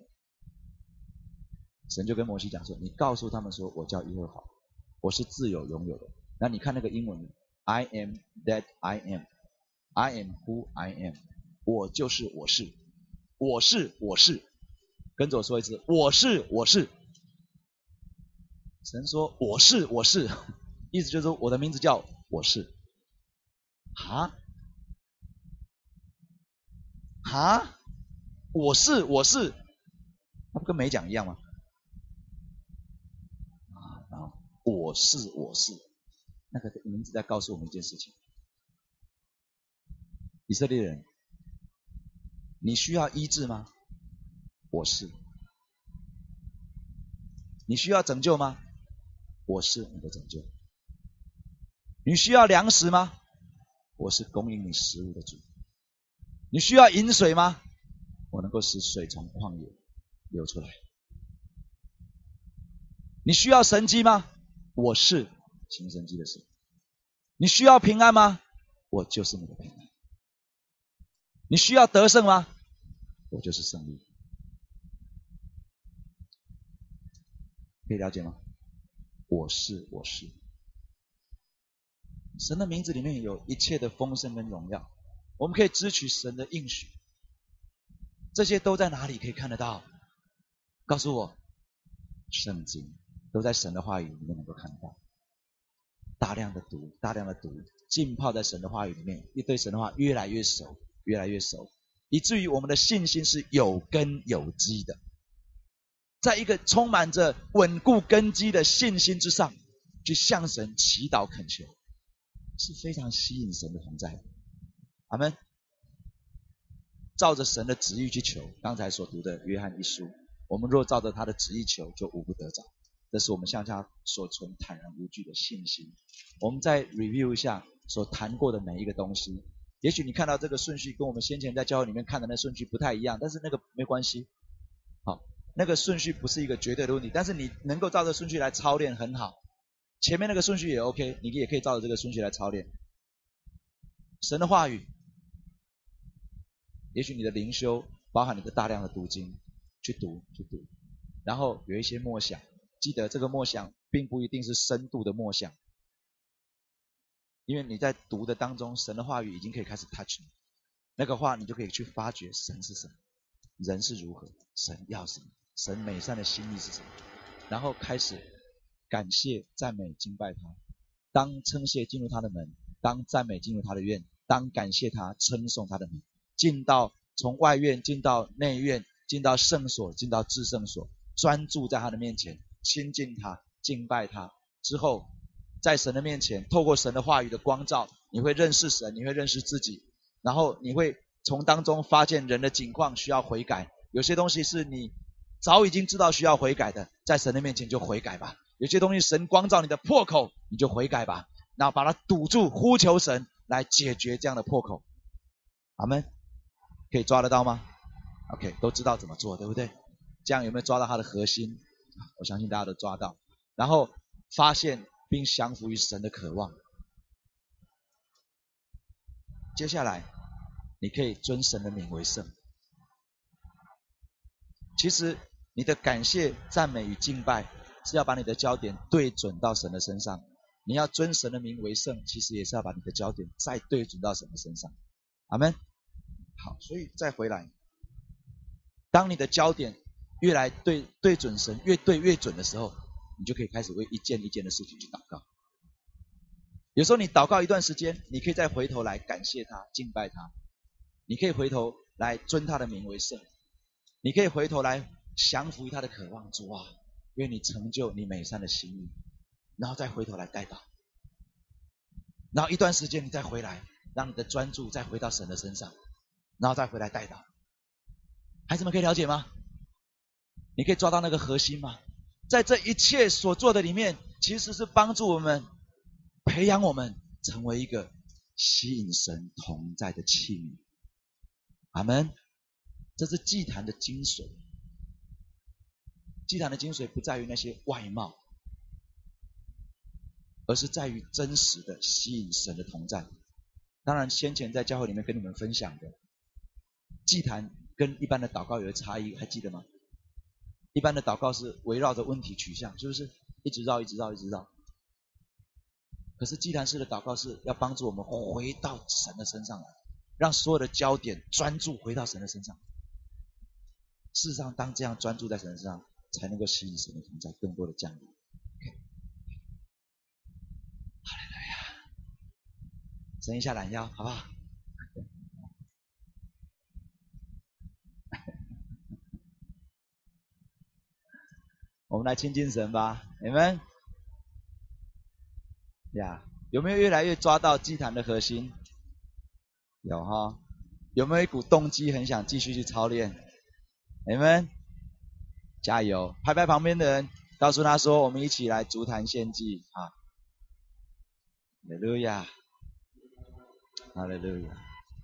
神就跟摩西讲说：你告诉他们说，我叫耶和华，我是自有拥有的。那你看那个英文 I am that I am， I am who I am， 我就是我是，我是我是，跟着我说一次，我是我是。神说我是我是，意思就是说我的名字叫我是。啊啊，我是我是，那不跟没讲一样吗？啊，然后我是我是，那个名字在告诉我们一件事情：以色列人，你需要医治吗？我是。你需要拯救吗？我是你的拯救。你需要粮食吗？我是供应你食物的主。你需要饮水吗？我能够使水从旷野流出来。你需要神迹吗？我是行神迹的神。你需要平安吗？我就是你的平安。你需要得胜吗？我就是胜利。可以了解吗？我是我是。神的名字里面有一切的丰盛跟荣耀，我们可以支取神的应许。这些都在哪里可以看得到？告诉我。圣经都在神的话语里面能够看到。大量的读，大量的读，浸泡在神的话语里面，一对神的话越来越熟，越来越熟，以至于我们的信心是有根有基的。在一个充满着稳固根基的信心之上，去向神祈祷恳求，是非常吸引神的同在。阿们。照着神的旨意去求，刚才所读的约翰一书，我们若照着他的旨意求，就无不得着。这是我们向他所存坦然无惧的信心。我们再 review 一下所谈过的每一个东西。也许你看到这个顺序跟我们先前在教会里面看的那顺序不太一样，但是那个没关系。好，那个顺序不是一个绝对的问题，但是你能够照着顺序来操练很好。前面那个顺序也 OK， 你也可以照着这个顺序来操练。神的话语，也许你的灵修包含你的大量的读经，去读去读，然后有一些默想，记得这个默想并不一定是深度的默想，因为你在读的当中，神的话语已经可以开始 touch 你，那个话你就可以去发掘神是什么，人是如何，神要什么，神美善的心意是什么，然后开始感谢赞美敬拜他。当称谢进入他的门，当赞美进入他的院，当感谢他称颂他的名，进到从外院进到内院，进到圣所，进到至圣所，专注在他的面前，亲近他，敬拜他之后，在神的面前透过神的话语的光照，你会认识神，你会认识自己，然后你会从当中发现人的境况需要悔改。有些东西是你早已经知道需要悔改的，在神的面前就悔改吧。有些东西神光照你的破口，你就悔改吧。 然后把它堵住，呼求神来解决这样的破口。阿们，可以抓得到吗 ？OK， 都知道怎么做，对不对？这样有没有抓到它的核心？我相信大家都抓到。然后发现并降服于神的渴望。接下来，你可以尊神的名为圣。其实你的感谢、赞美与敬拜是要把你的焦点对准到神的身上。你要尊神的名为圣，其实也是要把你的焦点再对准到神的身上。阿们。好，所以再回来，当你的焦点越来对对准神，越对越准的时候，你就可以开始为一件一件的事情去祷告。有时候你祷告一段时间，你可以再回头来感谢他、敬拜他，你可以回头来尊他的名为圣，你可以回头来降服于他的渴望。主啊，愿你成就你美善的心意，然后再回头来代祷，然后一段时间你再回来，让你的专注再回到神的身上，然后再回来代祷。孩子们可以了解吗？你可以抓到那个核心吗？在这一切所做的里面，其实是帮助我们培养我们成为一个吸引神同在的器皿。阿们。这是祭坛的精髓。祭坛的精髓不在于那些外貌，而是在于真实的吸引神的同在。当然先前在教会里面跟你们分享的，祭坛跟一般的祷告有差异，还记得吗？一般的祷告是围绕着问题取向，是不是一直绕一直绕一直绕？可是祭坛式的祷告是要帮助我们回到神的身上来，让所有的焦点专注回到神的身上。事实上当这样专注在神的身上，才能够吸引神的同在更多的降临。哈利路亚，伸一下懒腰好不好？我们来亲近神吧，你们呀，有没有越来越抓到祭坛的核心？有哈。有没有一股动机很想继续去操练？你们加油！拍拍旁边的人，告诉他说：“我们一起来足坛献祭啊！”哈利路亚，哈利路亚。